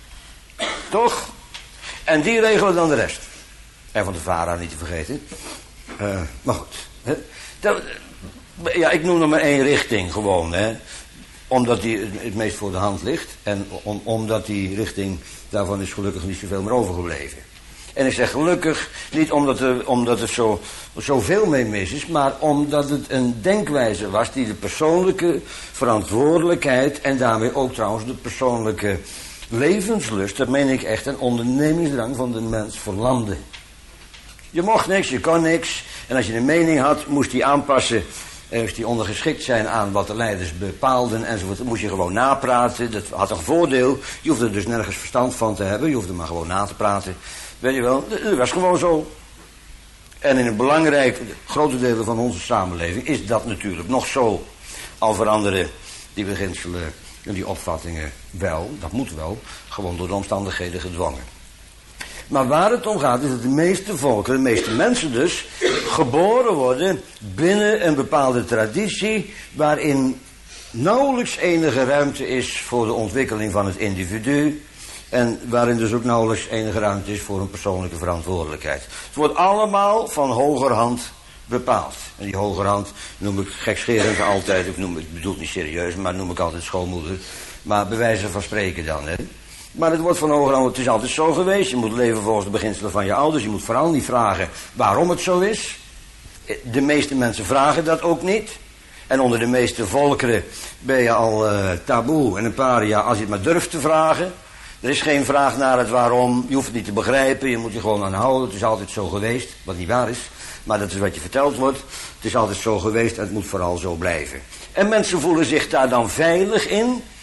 Toch? En die regelen dan de rest. En van de VARA niet te vergeten. Uh, maar goed. Hè? Dat, ja, ik noem er maar één richting gewoon. Hè? Omdat die het meest voor de hand ligt. En om, omdat die richting, daarvan is gelukkig niet zoveel meer overgebleven. En ik zeg gelukkig, niet omdat er, omdat er zo, zoveel mee mis is, maar omdat het een denkwijze was die de persoonlijke verantwoordelijkheid en daarmee ook trouwens de persoonlijke levenslust, dat meen ik echt, een ondernemingsdrang van de mens verlamde. Je mocht niks, je kon niks. En als je een mening had, moest die aanpassen. En moest die ondergeschikt zijn aan wat de leiders bepaalden enzovoort. Dat moest je gewoon napraten. Dat had een voordeel. Je hoefde er dus nergens verstand van te hebben. Je hoefde maar gewoon na te praten. Weet je wel, dat was gewoon zo. En in een belangrijk, grote delen van onze samenleving is dat natuurlijk nog zo. Al veranderen die beginselen en die opvattingen wel, dat moet wel, gewoon door de omstandigheden gedwongen. Maar waar het om gaat is dat de meeste volken, de meeste mensen dus, geboren worden binnen een bepaalde traditie waarin nauwelijks enige ruimte is voor de ontwikkeling van het individu en waarin dus ook nauwelijks enige ruimte is voor een persoonlijke verantwoordelijkheid. Het wordt allemaal van hogerhand bepaald. En die hogerhand noem ik gekscherend altijd, ik, noem, ik bedoel het niet serieus, maar noem ik altijd schoonmoeder. Maar bij wijze van spreken dan, hè. Maar het wordt van hogerhand, het is altijd zo geweest. Je moet leven volgens de beginselen van je ouders. Je moet vooral niet vragen waarom het zo is. De meeste mensen vragen dat ook niet. En onder de meeste volkeren ben je al uh, taboe en een paria als je het maar durft te vragen. Er is geen vraag naar het waarom. Je hoeft het niet te begrijpen. Je moet je gewoon aan houden. Het is altijd zo geweest. Wat niet waar is. Maar dat is wat je verteld wordt. Het is altijd zo geweest en het moet vooral zo blijven. En mensen voelen zich daar dan veilig in.